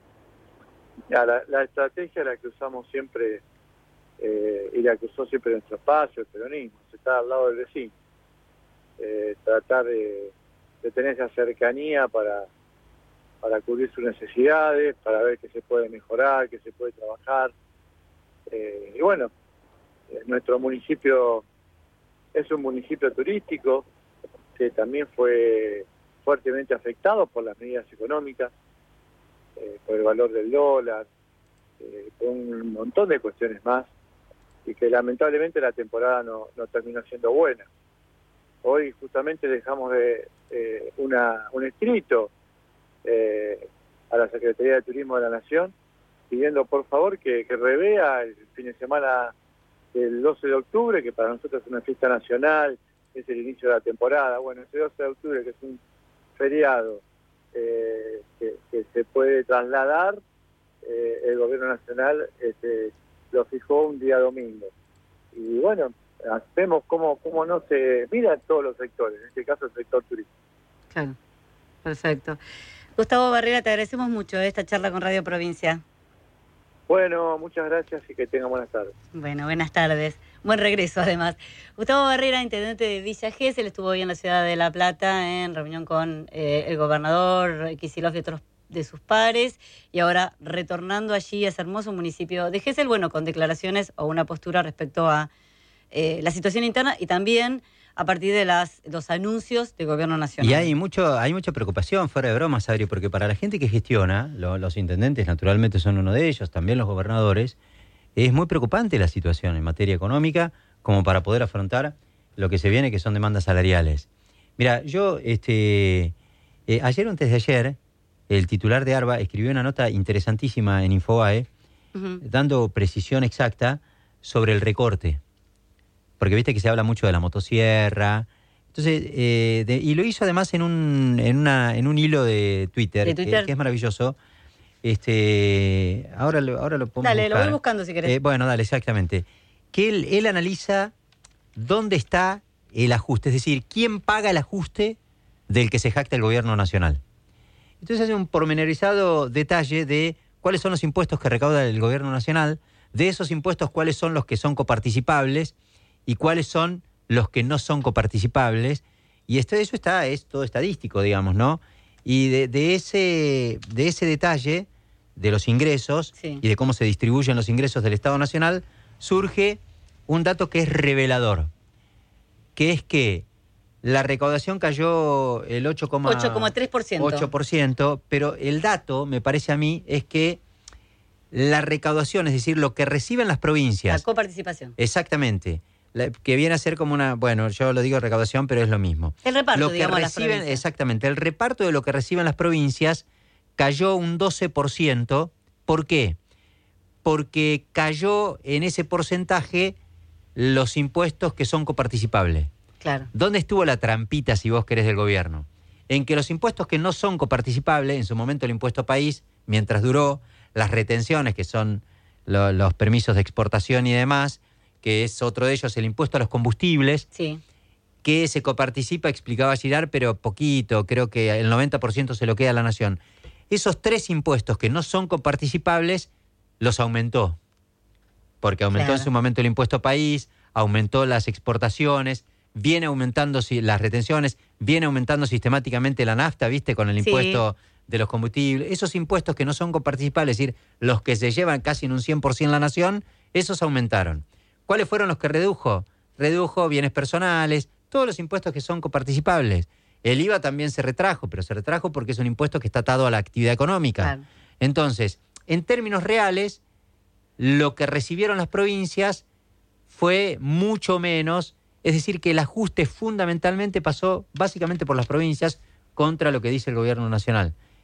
Ya, la, la estrategia la que usamos siempre eh, y la que usó siempre nuestro espacio, el peronismo, es estar al lado del vecino, eh, tratar de, de tener esa cercanía para, para cubrir sus necesidades, para ver qué se puede mejorar, qué se puede trabajar. Eh, y bueno, eh, nuestro municipio es un municipio turístico que también fue fuertemente afectado por las medidas económicas, eh, por el valor del dólar, eh, por un montón de cuestiones más, y que lamentablemente la temporada no, no terminó siendo buena. Hoy justamente dejamos de, eh, una, un escrito eh, a la Secretaría de Turismo de la Nación pidiendo por favor que, que revea el fin de semana del doce de octubre, que para nosotros es una fiesta nacional, es el inicio de la temporada. Bueno, ese doce de octubre, que es un feriado eh, que, que se puede trasladar, eh, el gobierno nacional este, lo fijó un día domingo. Y bueno, vemos cómo, cómo no se mira en todos los sectores, en este caso el sector turístico. Claro, perfecto. Gustavo Barrera, te agradecemos mucho esta charla con Radio Provincia. Bueno, muchas gracias y que tengan buenas tardes. Bueno, buenas tardes. Buen regreso, además. Gustavo Barrera, intendente de Villa Gesell, estuvo hoy en la ciudad de La Plata en reunión con eh, el gobernador Kicillof y otros de sus pares, y ahora retornando allí a ese hermoso municipio de Gesell, bueno, con declaraciones o una postura respecto a eh, la situación interna y también a partir de las, los anuncios del gobierno nacional. Y hay mucho, hay mucha preocupación, fuera de broma, Sabri, porque para la gente que gestiona, lo, los intendentes naturalmente son uno de ellos, también los gobernadores, es muy preocupante la situación en materia económica como para poder afrontar lo que se viene, que son demandas salariales. Mira, yo este eh, ayer o antes de ayer, el titular de ARBA escribió una nota interesantísima en Infobae, uh-huh. dando precisión exacta sobre el recorte. Porque viste que se habla mucho de la motosierra. Entonces, eh, de, y lo hizo además en un, en una, en un hilo de Twitter, de Twitter. Que, que es maravilloso. Este, ahora lo, ahora lo podemos Dale, buscar. Lo voy buscando si querés. Eh, bueno, dale, exactamente. Que él, él analiza dónde está el ajuste, es decir, quién paga el ajuste del que se jacta el gobierno nacional. Entonces hace un pormenorizado detalle de cuáles son los impuestos que recauda el gobierno nacional, de esos impuestos cuáles son los que son coparticipables y cuáles son los que no son coparticipables. Y esto, eso está, es todo estadístico, digamos, ¿no? Y de, de, ese, de ese detalle, de los ingresos, sí. y de cómo se distribuyen los ingresos del Estado Nacional, surge un dato que es revelador, que es que la recaudación cayó el ocho coma tres por ciento. ocho por ciento, pero el dato, me parece a mí, es que la recaudación, es decir, lo que reciben las provincias... La coparticipación. Exactamente. La, que viene a ser como una... Bueno, yo lo digo recaudación, pero es lo mismo. El reparto, lo que digamos, reciben, las provincias. Exactamente. El reparto de lo que reciben las provincias cayó un doce por ciento. ¿Por qué? Porque cayó en ese porcentaje los impuestos que son coparticipables. Claro. ¿Dónde estuvo la trampita, si vos querés, del gobierno? En que los impuestos que no son coparticipables, en su momento el impuesto país, mientras duró, las retenciones, que son lo, los permisos de exportación y demás, que es otro de ellos, el impuesto a los combustibles, sí. que se coparticipa, explicaba Girard, pero poquito, creo que el noventa por ciento se lo queda a la nación. Esos tres impuestos que no son coparticipables, los aumentó. Porque aumentó claro. en su momento el impuesto país, aumentó las exportaciones, viene aumentando las retenciones, viene aumentando sistemáticamente la nafta, ¿viste? Con el impuesto sí. de los combustibles. Esos impuestos que no son coparticipables, es decir, los que se llevan casi en un cien por ciento la nación, esos aumentaron. ¿Cuáles fueron los que redujo? Redujo bienes personales, todos los impuestos que son coparticipables. El I V A también se retrajo, pero se retrajo porque es un impuesto que está atado a la actividad económica. Claro. Entonces, en términos reales, lo que recibieron las provincias fue mucho menos. Es decir, que el ajuste fundamentalmente pasó básicamente por las provincias contra lo que dice el gobierno nacional.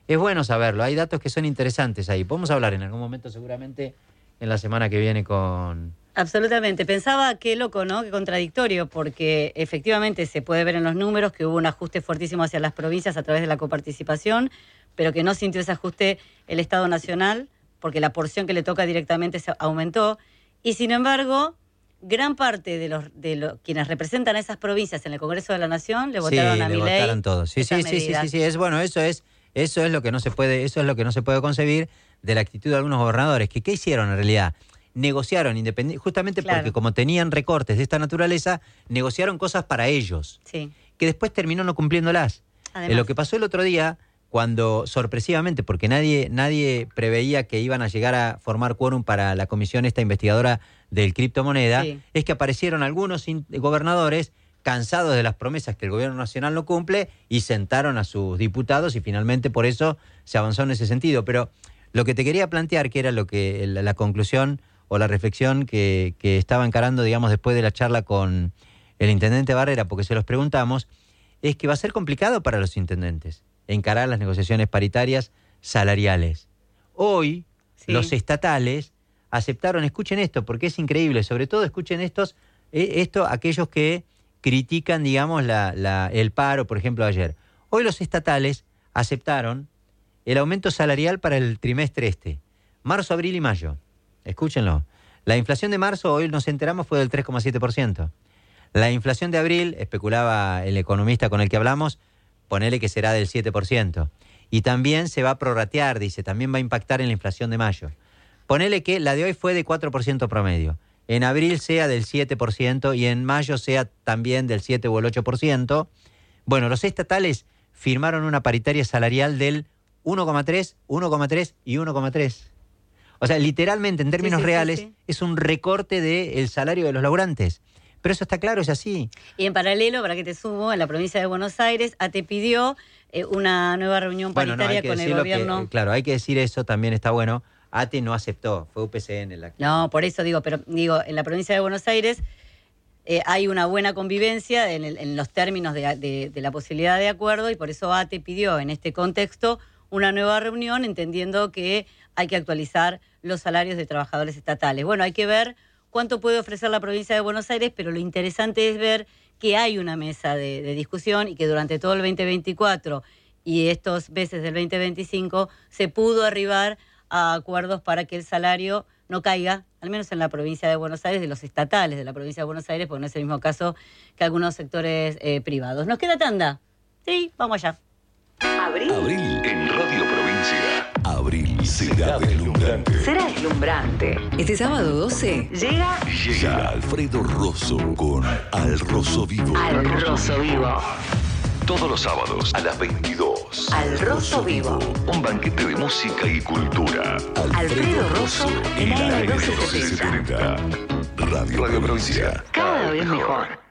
es bueno saberlo. Hay datos que son interesantes ahí. Podemos hablar en algún momento seguramente en la semana que viene con... Absolutamente. Pensaba qué loco, ¿no? Qué contradictorio, porque efectivamente se puede ver en los números que hubo un ajuste fuertísimo hacia las provincias a través de la coparticipación, pero que no sintió ese ajuste el Estado Nacional, porque la porción que le toca directamente se aumentó. Y sin embargo, gran parte de los de los, quienes representan a esas provincias en el Congreso de la Nación le votaron sí, a le Milei. votaron todos. Sí, sí, sí, sí, sí, sí. Es bueno, eso es, eso es lo que no se puede, eso es lo que no se puede concebir de la actitud de algunos gobernadores, que ¿qué hicieron en realidad? Negociaron independiente, justamente claro. porque como tenían recortes de esta naturaleza, negociaron cosas para ellos, sí. que después terminó no cumpliéndolas. Eh, lo que pasó el otro día, cuando sorpresivamente, porque nadie, nadie preveía que iban a llegar a formar quórum para la comisión esta investigadora del criptomoneda, sí. es que aparecieron algunos gobernadores cansados de las promesas que el gobierno nacional no cumple y sentaron a sus diputados y finalmente por eso se avanzó en ese sentido. Pero lo que te quería plantear, que era lo que la, la conclusión o la reflexión que, que estaba encarando, digamos, después de la charla con el intendente Barrera, porque se los preguntamos, es que va a ser complicado para los intendentes encarar las negociaciones paritarias salariales. Hoy, sí. los estatales aceptaron, escuchen esto, porque es increíble, sobre todo escuchen estos, eh, esto aquellos que critican, digamos, la, la, el paro, por ejemplo, ayer. Hoy los estatales aceptaron el aumento salarial para el trimestre este, marzo, abril y mayo. Escúchenlo. La inflación de marzo, hoy nos enteramos, fue del tres coma siete por ciento. La inflación de abril, especulaba el economista con el que hablamos, ponele que será del siete por ciento. Y también se va a prorratear, dice, también va a impactar en la inflación de mayo. Ponele que la de hoy fue de cuatro por ciento promedio. En abril sea del siete por ciento y en mayo sea también del siete o el ocho por ciento. Bueno, los estatales firmaron una paritaria salarial del uno coma tres, uno coma tres y uno coma tres. O sea, literalmente, en términos sí, sí, reales, sí, sí. es un recorte del salario de los laburantes. Pero eso está claro, es así. Y en paralelo, para que te sumo, en la provincia de Buenos Aires, A T E pidió eh, una nueva reunión paritaria bueno, no, con el gobierno. Que, claro, hay que decir eso, también está bueno. A T E no aceptó, fue U P C N la que... No, por eso digo, pero digo, en la provincia de Buenos Aires eh, hay una buena convivencia en, el, en los términos de, de, de la posibilidad de acuerdo y por eso A T E pidió en este contexto una nueva reunión, entendiendo que hay que actualizar los salarios de trabajadores estatales. Bueno, hay que ver cuánto puede ofrecer la provincia de Buenos Aires, pero lo interesante es ver que hay una mesa de, de discusión y que durante todo el veinte veinticuatro y estos meses del veinte veinticinco se pudo arribar a acuerdos para que el salario no caiga, al menos en la provincia de Buenos Aires, de los estatales de la provincia de Buenos Aires, porque no es el mismo caso que algunos sectores eh, privados. ¿Nos queda tanda? Sí, vamos allá. Abril. Abril en Radio Provincia. Abril será deslumbrante. Será deslumbrante. Este sábado doce llega... Llega Alfredo Rosso con Al Rosso Vivo. Al Rosso Vivo. Todos los sábados a las veintidós. Al Rosso Vivo. Un banquete de música y cultura. Alfredo, Alfredo Rosso en A M doce setenta. Radio, Radio Provincia. Cada vez mejor.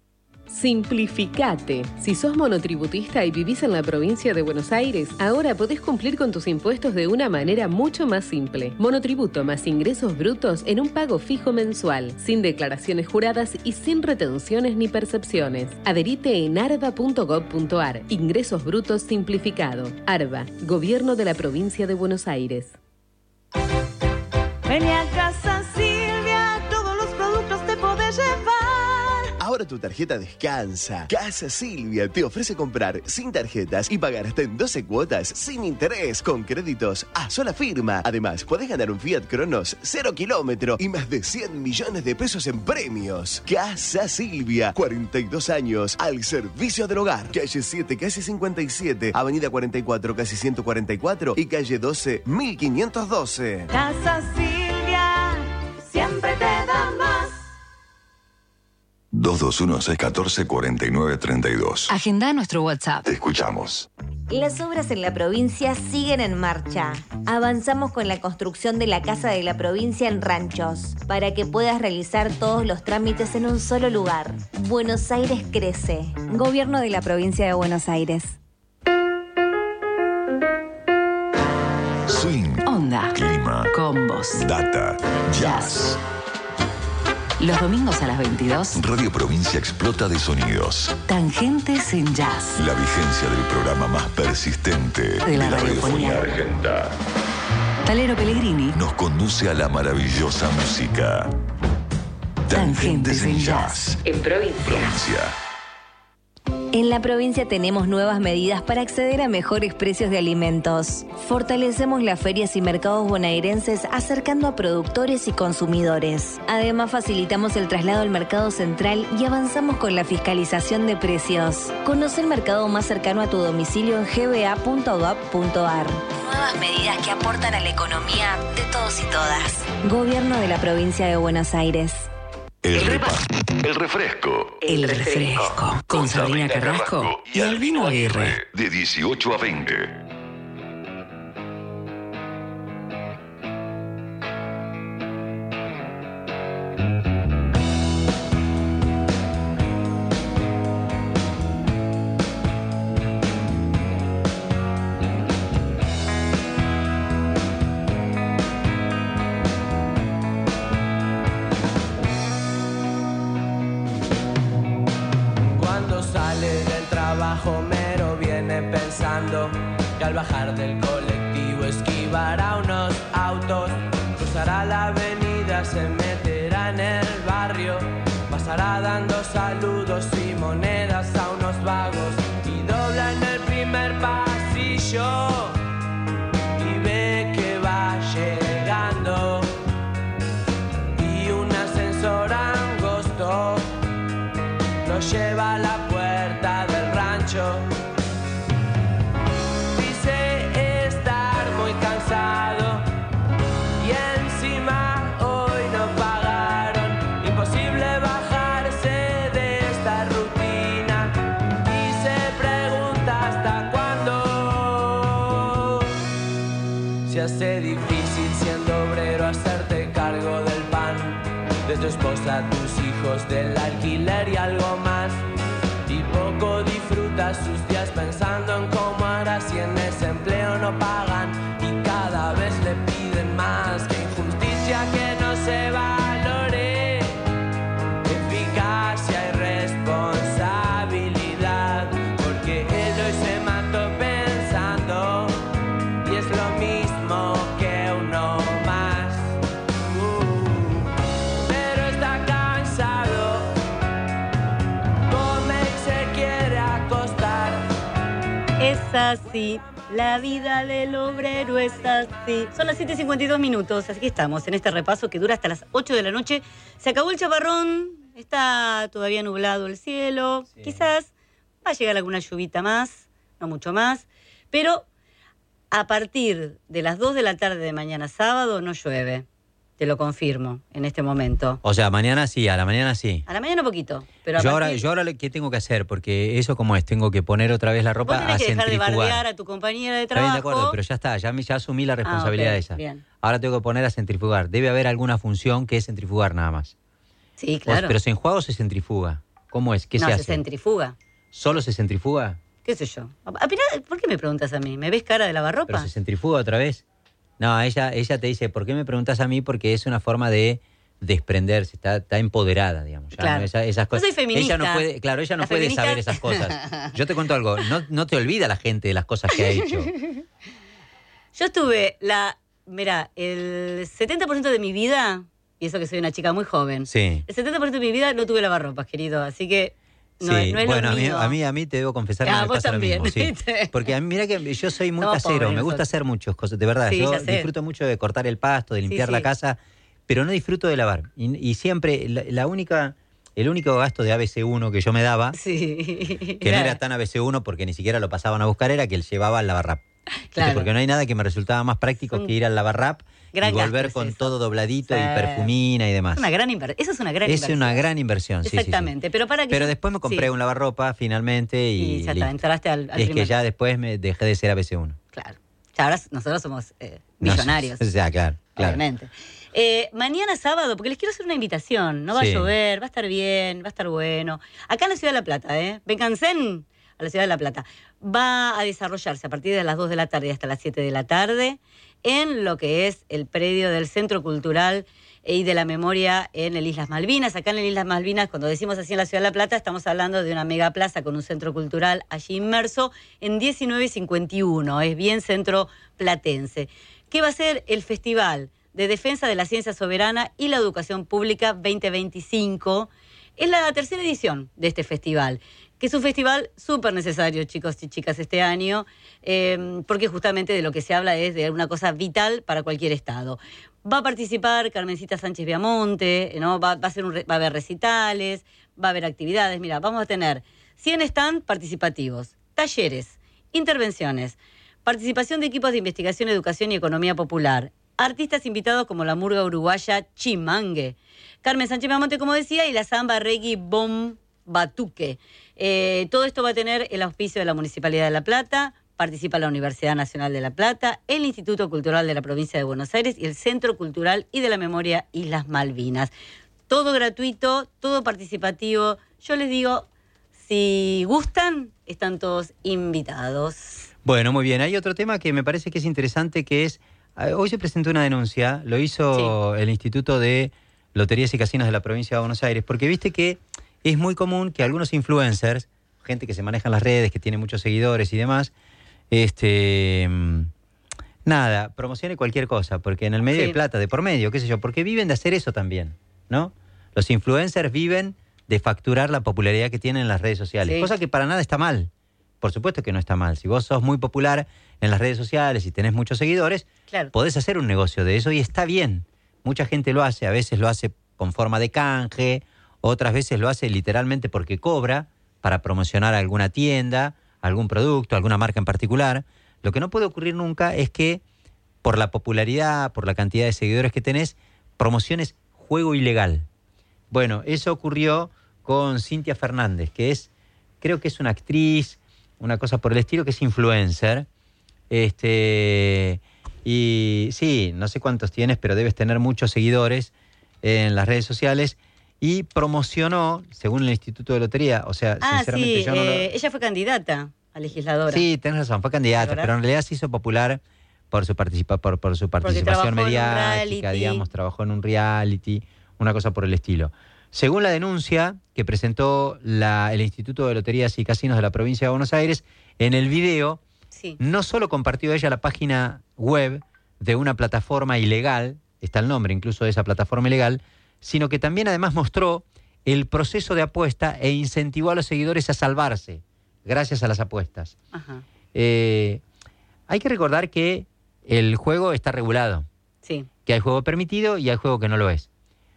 Simplificate. Si sos monotributista y vivís en la provincia de Buenos Aires, ahora podés cumplir con tus impuestos de una manera mucho más simple. Monotributo más ingresos brutos en un pago fijo mensual, sin declaraciones juradas y sin retenciones ni percepciones. Adherite en arba punto gob punto ar. Ingresos brutos simplificado. ARBA, Gobierno de la Provincia de Buenos Aires. Ven a casa Silvia, todos los productos te podés llevar. Ahora tu tarjeta descansa. Casa Silvia te ofrece comprar sin tarjetas y pagar hasta en doce cuotas sin interés con créditos a sola firma. Además, podés ganar un Fiat Cronos cero kilómetro y más de cien millones de pesos en premios. Casa Silvia, cuarenta y dos años al servicio del hogar. Calle siete, casi cincuenta y siete, Avenida cuarenta y cuatro, casi ciento cuarenta y cuatro y calle doce, mil quinientos doce. Casa Silvia, siempre te da más. dos dos uno, seis uno cuatro, cuatro nueve tres dos. Agenda nuestro WhatsApp. Te escuchamos. Las obras en la provincia siguen en marcha. Avanzamos con la construcción de la Casa de la Provincia en Ranchos, para que puedas realizar todos los trámites en un solo lugar. Buenos Aires crece. Gobierno de la Provincia de Buenos Aires. Swing. Onda. Clima. Combos. Data. Jazz. Los domingos a las veintidós, Radio Provincia explota de sonidos. Tangentes en Jazz. La vigencia del programa más persistente De la radiofonía argentina. Talero Pellegrini. Nos conduce a la maravillosa música. Tangentes en Jazz. En provincia. Provincia. En la provincia tenemos nuevas medidas para acceder a mejores precios de alimentos. Fortalecemos las ferias y mercados bonaerenses acercando a productores y consumidores. Además, facilitamos el traslado al mercado central y avanzamos con la fiscalización de precios. Conoce el mercado más cercano a tu domicilio en g b a punto gov punto a r. Nuevas medidas que aportan a la economía de todos y todas. Gobierno de la provincia de Buenos Aires. El, repa- el refresco. El refresco. Con Sabrina Carrasco y Albino Aguirre. De dieciocho a veinte. Homero viene pensando que al bajar del colectivo esquivará unos autos, cruzará la avenida, se meterá en el barrio, pasará dando saludos y monedas a unos vagos y dobla en el primer pasillo y ve que va llegando y un ascensor angosto lo lleva a la puerta del rancho. Dice estar muy cansado y encima hoy no pagaron. Imposible bajarse de esta rutina y se pregunta hasta cuándo. Se hace difícil siendo obrero hacerte cargo del pan, de tu esposa, tus hijos, del alquiler y algo más. Y poco disfruta sus días pensando en cómo hará si en ese empleo no pagan y cada vez le piden más. Que injusticia que no se valore, eficacia y responsabilidad, porque él hoy se mató pensando y es lo mismo que uno más. Uh, pero está cansado, come y se quiere acostar. Es así, la vida del obrero es así. Son las siete y cincuenta y dos minutos, así que estamos en este repaso que dura hasta las ocho de la noche. Se acabó el chaparrón, está todavía nublado el cielo. Sí. Quizás va a llegar alguna lluvita más, no mucho más. Pero a partir de las dos de la tarde de mañana sábado no llueve. Te lo confirmo en este momento. O sea, mañana sí, a la mañana sí. A la mañana poquito. Pero a yo, partir... ahora, yo ahora, ¿qué tengo que hacer? Porque eso como es, tengo que poner otra vez la ropa Vos tenés a que dejar centrifugar. de bardear a tu compañera de Está trabajo. bien, de acuerdo, pero ya está, ya, ya asumí la responsabilidad ah, okay, de esa. Bien. Ahora tengo que poner a centrifugar. Debe haber alguna función que es centrifugar nada más. Sí, claro. Vos, pero ¿se enjuaga o se centrifuga? ¿Cómo es? ¿Qué no, se se hace? se centrifuga. ¿Solo se centrifuga? ¿Qué sé yo? ¿Por qué me preguntas a mí? ¿Me ves cara de lavarropa? ¿Pero se centrifuga otra vez? No, ella, ella te dice, ¿por qué me preguntas a mí? Porque es una forma de desprenderse, está, está empoderada, digamos. Ya, claro. ¿no? Esa, esas cosas. Yo soy feminista. Ella no puede, claro, ella no La puede feminista... saber esas cosas. Yo te cuento algo, no, no te olvida la gente de las cosas que ha hecho. Yo estuve, la, mira, el setenta por ciento de mi vida, y eso que soy una chica muy joven, sí. el setenta por ciento de mi vida no tuve lavarropas, querido, así que no, sí. no es bueno, lo a mí, mío. a mí, a mí te debo confesar que ah, me vos pasa también, lo mismo. Sí. Porque a mí, mira que yo soy muy no, casero, pobre, me gusta nosotros. hacer muchas cosas, de verdad. Sí, yo ya sé. disfruto mucho de cortar el pasto, de limpiar sí, la sí. casa, pero no disfruto de lavar. Y, y siempre, la, la única... El único gasto de A B C uno que yo me daba, sí. que claro. no era tan A B C uno porque ni siquiera lo pasaban a buscar, era que él llevaba al lavarrap. Claro. Porque no hay nada que me resultaba más práctico Un que ir al lavarrap y volver gasto, con es todo dobladito sí. y perfumina y demás. Es una gran inver- Eso es una gran es inversión. Es una gran inversión, sí, exactamente. Sí, sí. Pero, para que Pero yo... después me compré sí. un lavarropa finalmente y... Y ya está, entraste al, al Es primer... que ya después me dejé de ser A B C uno. Claro. Ya ahora nosotros somos eh, millonarios. No, o sea, claro, claro. Obviamente. Eh, mañana sábado, porque les quiero hacer una invitación. No va sí. a llover, va a estar bien, va a estar bueno. Acá en la Ciudad de La Plata, ¿eh? Vénganse a la Ciudad de La Plata. va a desarrollarse a partir de las dos de la tarde hasta las siete de la tarde en lo que es el predio del Centro Cultural y de la Memoria en el Islas Malvinas. Acá en el Islas Malvinas, cuando decimos así en la Ciudad de La Plata, estamos hablando de una mega plaza con un centro cultural allí inmerso en diecinueve cincuenta y uno, es bien centro platense. ¿Qué va a ser el Festival de Defensa de la Ciencia Soberana y la Educación Pública veinte veinticinco? Es la tercera edición de este festival, que es un festival súper necesario, chicos y chicas, este año, eh, porque justamente de lo que se habla es de una cosa vital para cualquier estado. Va a participar Carmencita Sánchez Viamonte, ¿no? va, va, a ser un, va a haber recitales, va a haber actividades. Mira, vamos a tener cien stand participativos, talleres, intervenciones, participación de equipos de investigación, educación y economía popular, artistas invitados como la murga uruguaya Chimangue, Carmen Sánchez Viamonte, como decía, y la samba reggae Bom Batuque. Eh, todo esto va a tener el auspicio de la Municipalidad de La Plata, participa la Universidad Nacional de La Plata, el Instituto Cultural de la Provincia de Buenos Aires y el Centro Cultural y de la Memoria Islas Malvinas. Todo gratuito, todo participativo. Yo les digo, si gustan, están todos invitados. Bueno, muy bien. Hay otro tema que me parece que es interesante, que es, hoy se presentó una denuncia, lo hizo sí. el Instituto de Loterías y Casinos de la Provincia de Buenos Aires, porque viste que es muy común que algunos influencers, gente que se maneja en las redes, que tiene muchos seguidores y demás, este, nada, promocione cualquier cosa, porque en el medio sí. hay plata de por medio, qué sé yo, porque viven de hacer eso también, ¿no? Los influencers viven de facturar la popularidad que tienen en las redes sociales, sí. cosa que para nada está mal. Por supuesto que no está mal. Si vos sos muy popular en las redes sociales y tenés muchos seguidores, claro. podés hacer un negocio de eso y está bien. Mucha gente lo hace, a veces lo hace con forma de canje, otras veces lo hace literalmente porque cobra para promocionar alguna tienda, algún producto, alguna marca en particular. Lo que no puede ocurrir nunca es que por la popularidad, por la cantidad de seguidores que tenés, promociones juego ilegal. Bueno, eso ocurrió con Cintia Fernández, que es, creo que es una actriz, una cosa por el estilo, que es influencer. Este, y sí, no sé cuántos tienes, pero debes tener muchos seguidores en las redes sociales. Y promocionó, según el Instituto de Lotería, o sea, ah, sinceramente sí, yo no eh, lo... ella fue candidata a legisladora. Sí, tenés razón, fue candidata, pero en realidad se hizo popular por su, participa, por, por su participación mediática, digamos, trabajó en un reality, una cosa por el estilo. Según la denuncia que presentó la, el Instituto de Loterías y Casinos de la Provincia de Buenos Aires, en el video sí. no solo compartió ella la página web de una plataforma ilegal, está el nombre incluso de esa plataforma ilegal, sino que también además mostró el proceso de apuesta e incentivó a los seguidores a salvarse gracias a las apuestas. Ajá. Eh, hay que recordar que el juego está regulado, sí. que hay juego permitido y hay juego que no lo es.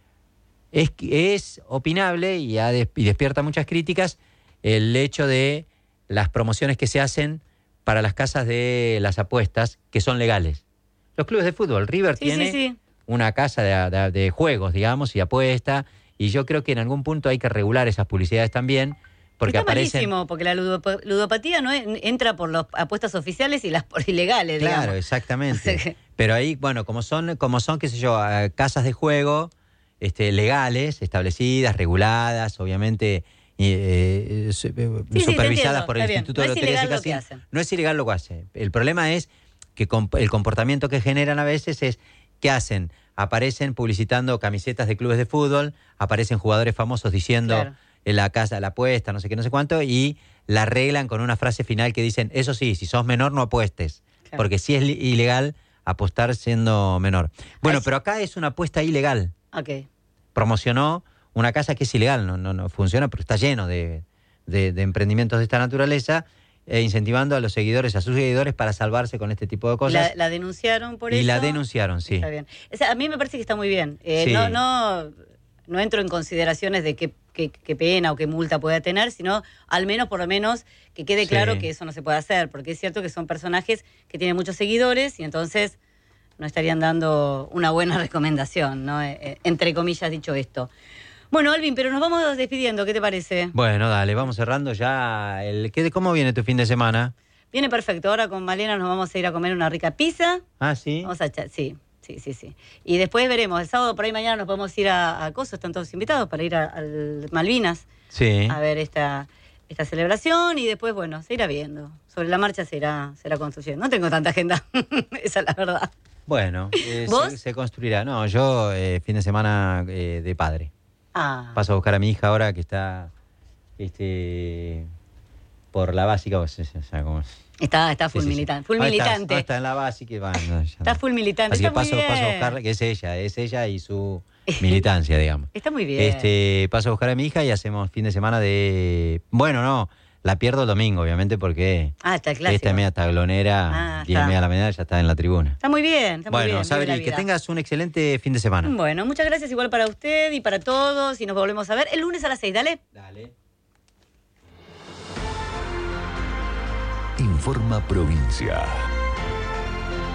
Es, es opinable y, ha des, y despierta muchas críticas el hecho de las promociones que se hacen para las casas de las apuestas que son legales. Los clubes de fútbol, River sí, tiene... Sí, sí. una casa de, de, de juegos, digamos, y apuesta, y yo creo que en algún punto hay que regular esas publicidades también, porque está aparecen... malísimo, porque la ludop ludopatía no es, entra por las apuestas oficiales y las por ilegales, claro, digamos. Exactamente. O sea que... Pero ahí, bueno, como son, como son, qué sé yo, casas de juego este, legales, establecidas, reguladas, obviamente eh, sí, supervisadas sí, por el Instituto no de Loterías y Casinos. No es ilegal lo que hace. El problema es que el comportamiento que generan a veces es... ¿Qué hacen? Aparecen publicitando camisetas de clubes de fútbol, aparecen jugadores famosos diciendo claro. en la casa la apuesta, no sé qué, no sé cuánto, y la arreglan con una frase final que dicen, eso sí, si sos menor no apuestes, claro. porque sí es ilegal apostar siendo menor. Bueno, Ay, pero acá es una apuesta ilegal. Okay. Promocionó una casa que es ilegal, no, no, no funciona, pero está lleno de, de, de emprendimientos de esta naturaleza, e incentivando a los seguidores, a sus seguidores, para salvarse con este tipo de cosas. La, la denunciaron por y eso. Y la denunciaron, sí. Está bien. O sea, a mí me parece que está muy bien. Eh, sí. no, no, no entro en consideraciones de qué, qué, qué pena o qué multa pueda tener, sino al menos, por lo menos, que quede claro sí. que eso no se puede hacer, porque es cierto que son personajes que tienen muchos seguidores y entonces no estarían dando una buena recomendación, ¿no? Eh, entre comillas dicho esto. Bueno, Alvin, pero nos vamos despidiendo, ¿qué te parece? Bueno, dale, vamos cerrando ya. El, ¿qué, ¿Cómo viene tu fin de semana? Viene perfecto. Ahora con Malena nos vamos a ir a comer una rica pizza. Ah, ¿sí? Vamos a sí, sí, sí, sí. Y después veremos. El sábado por ahí mañana nos podemos ir a, a Coso. Están todos invitados para ir a, a Malvinas. Sí. A ver esta, esta celebración y después, bueno, se irá viendo. Sobre la marcha se irá, se irá construyendo. No tengo tanta agenda, esa es la verdad. Bueno, eh, ¿Vos? se, se construirá. No, yo eh, fin de semana eh, de padre. Ah. Paso a buscar a mi hija ahora que está este, por la básica. O sea, o sea, como... Está, está full Sí, sí, sí. militante. Full Ah, está, militante. ah, está en la básica. y Bueno, ya Está no. full militante. Así que está muy paso, bien. paso a buscar, que es ella, es ella y su militancia, digamos. Está muy bien. Este, paso a buscar a mi hija y hacemos fin de semana de... Bueno, no, la pierdo el domingo, obviamente, porque Ah, está el clásico. esta media tablonera, Ah, diez y está. media de la mañana, ya está en la tribuna. Está muy bien, está muy Bueno, bien. vive Sabri, la que vida. tengas un excelente fin de semana. Bueno, muchas gracias igual para usted y para todos. Y nos volvemos a ver el lunes a las seis. Dale. Dale. Informa Provincia.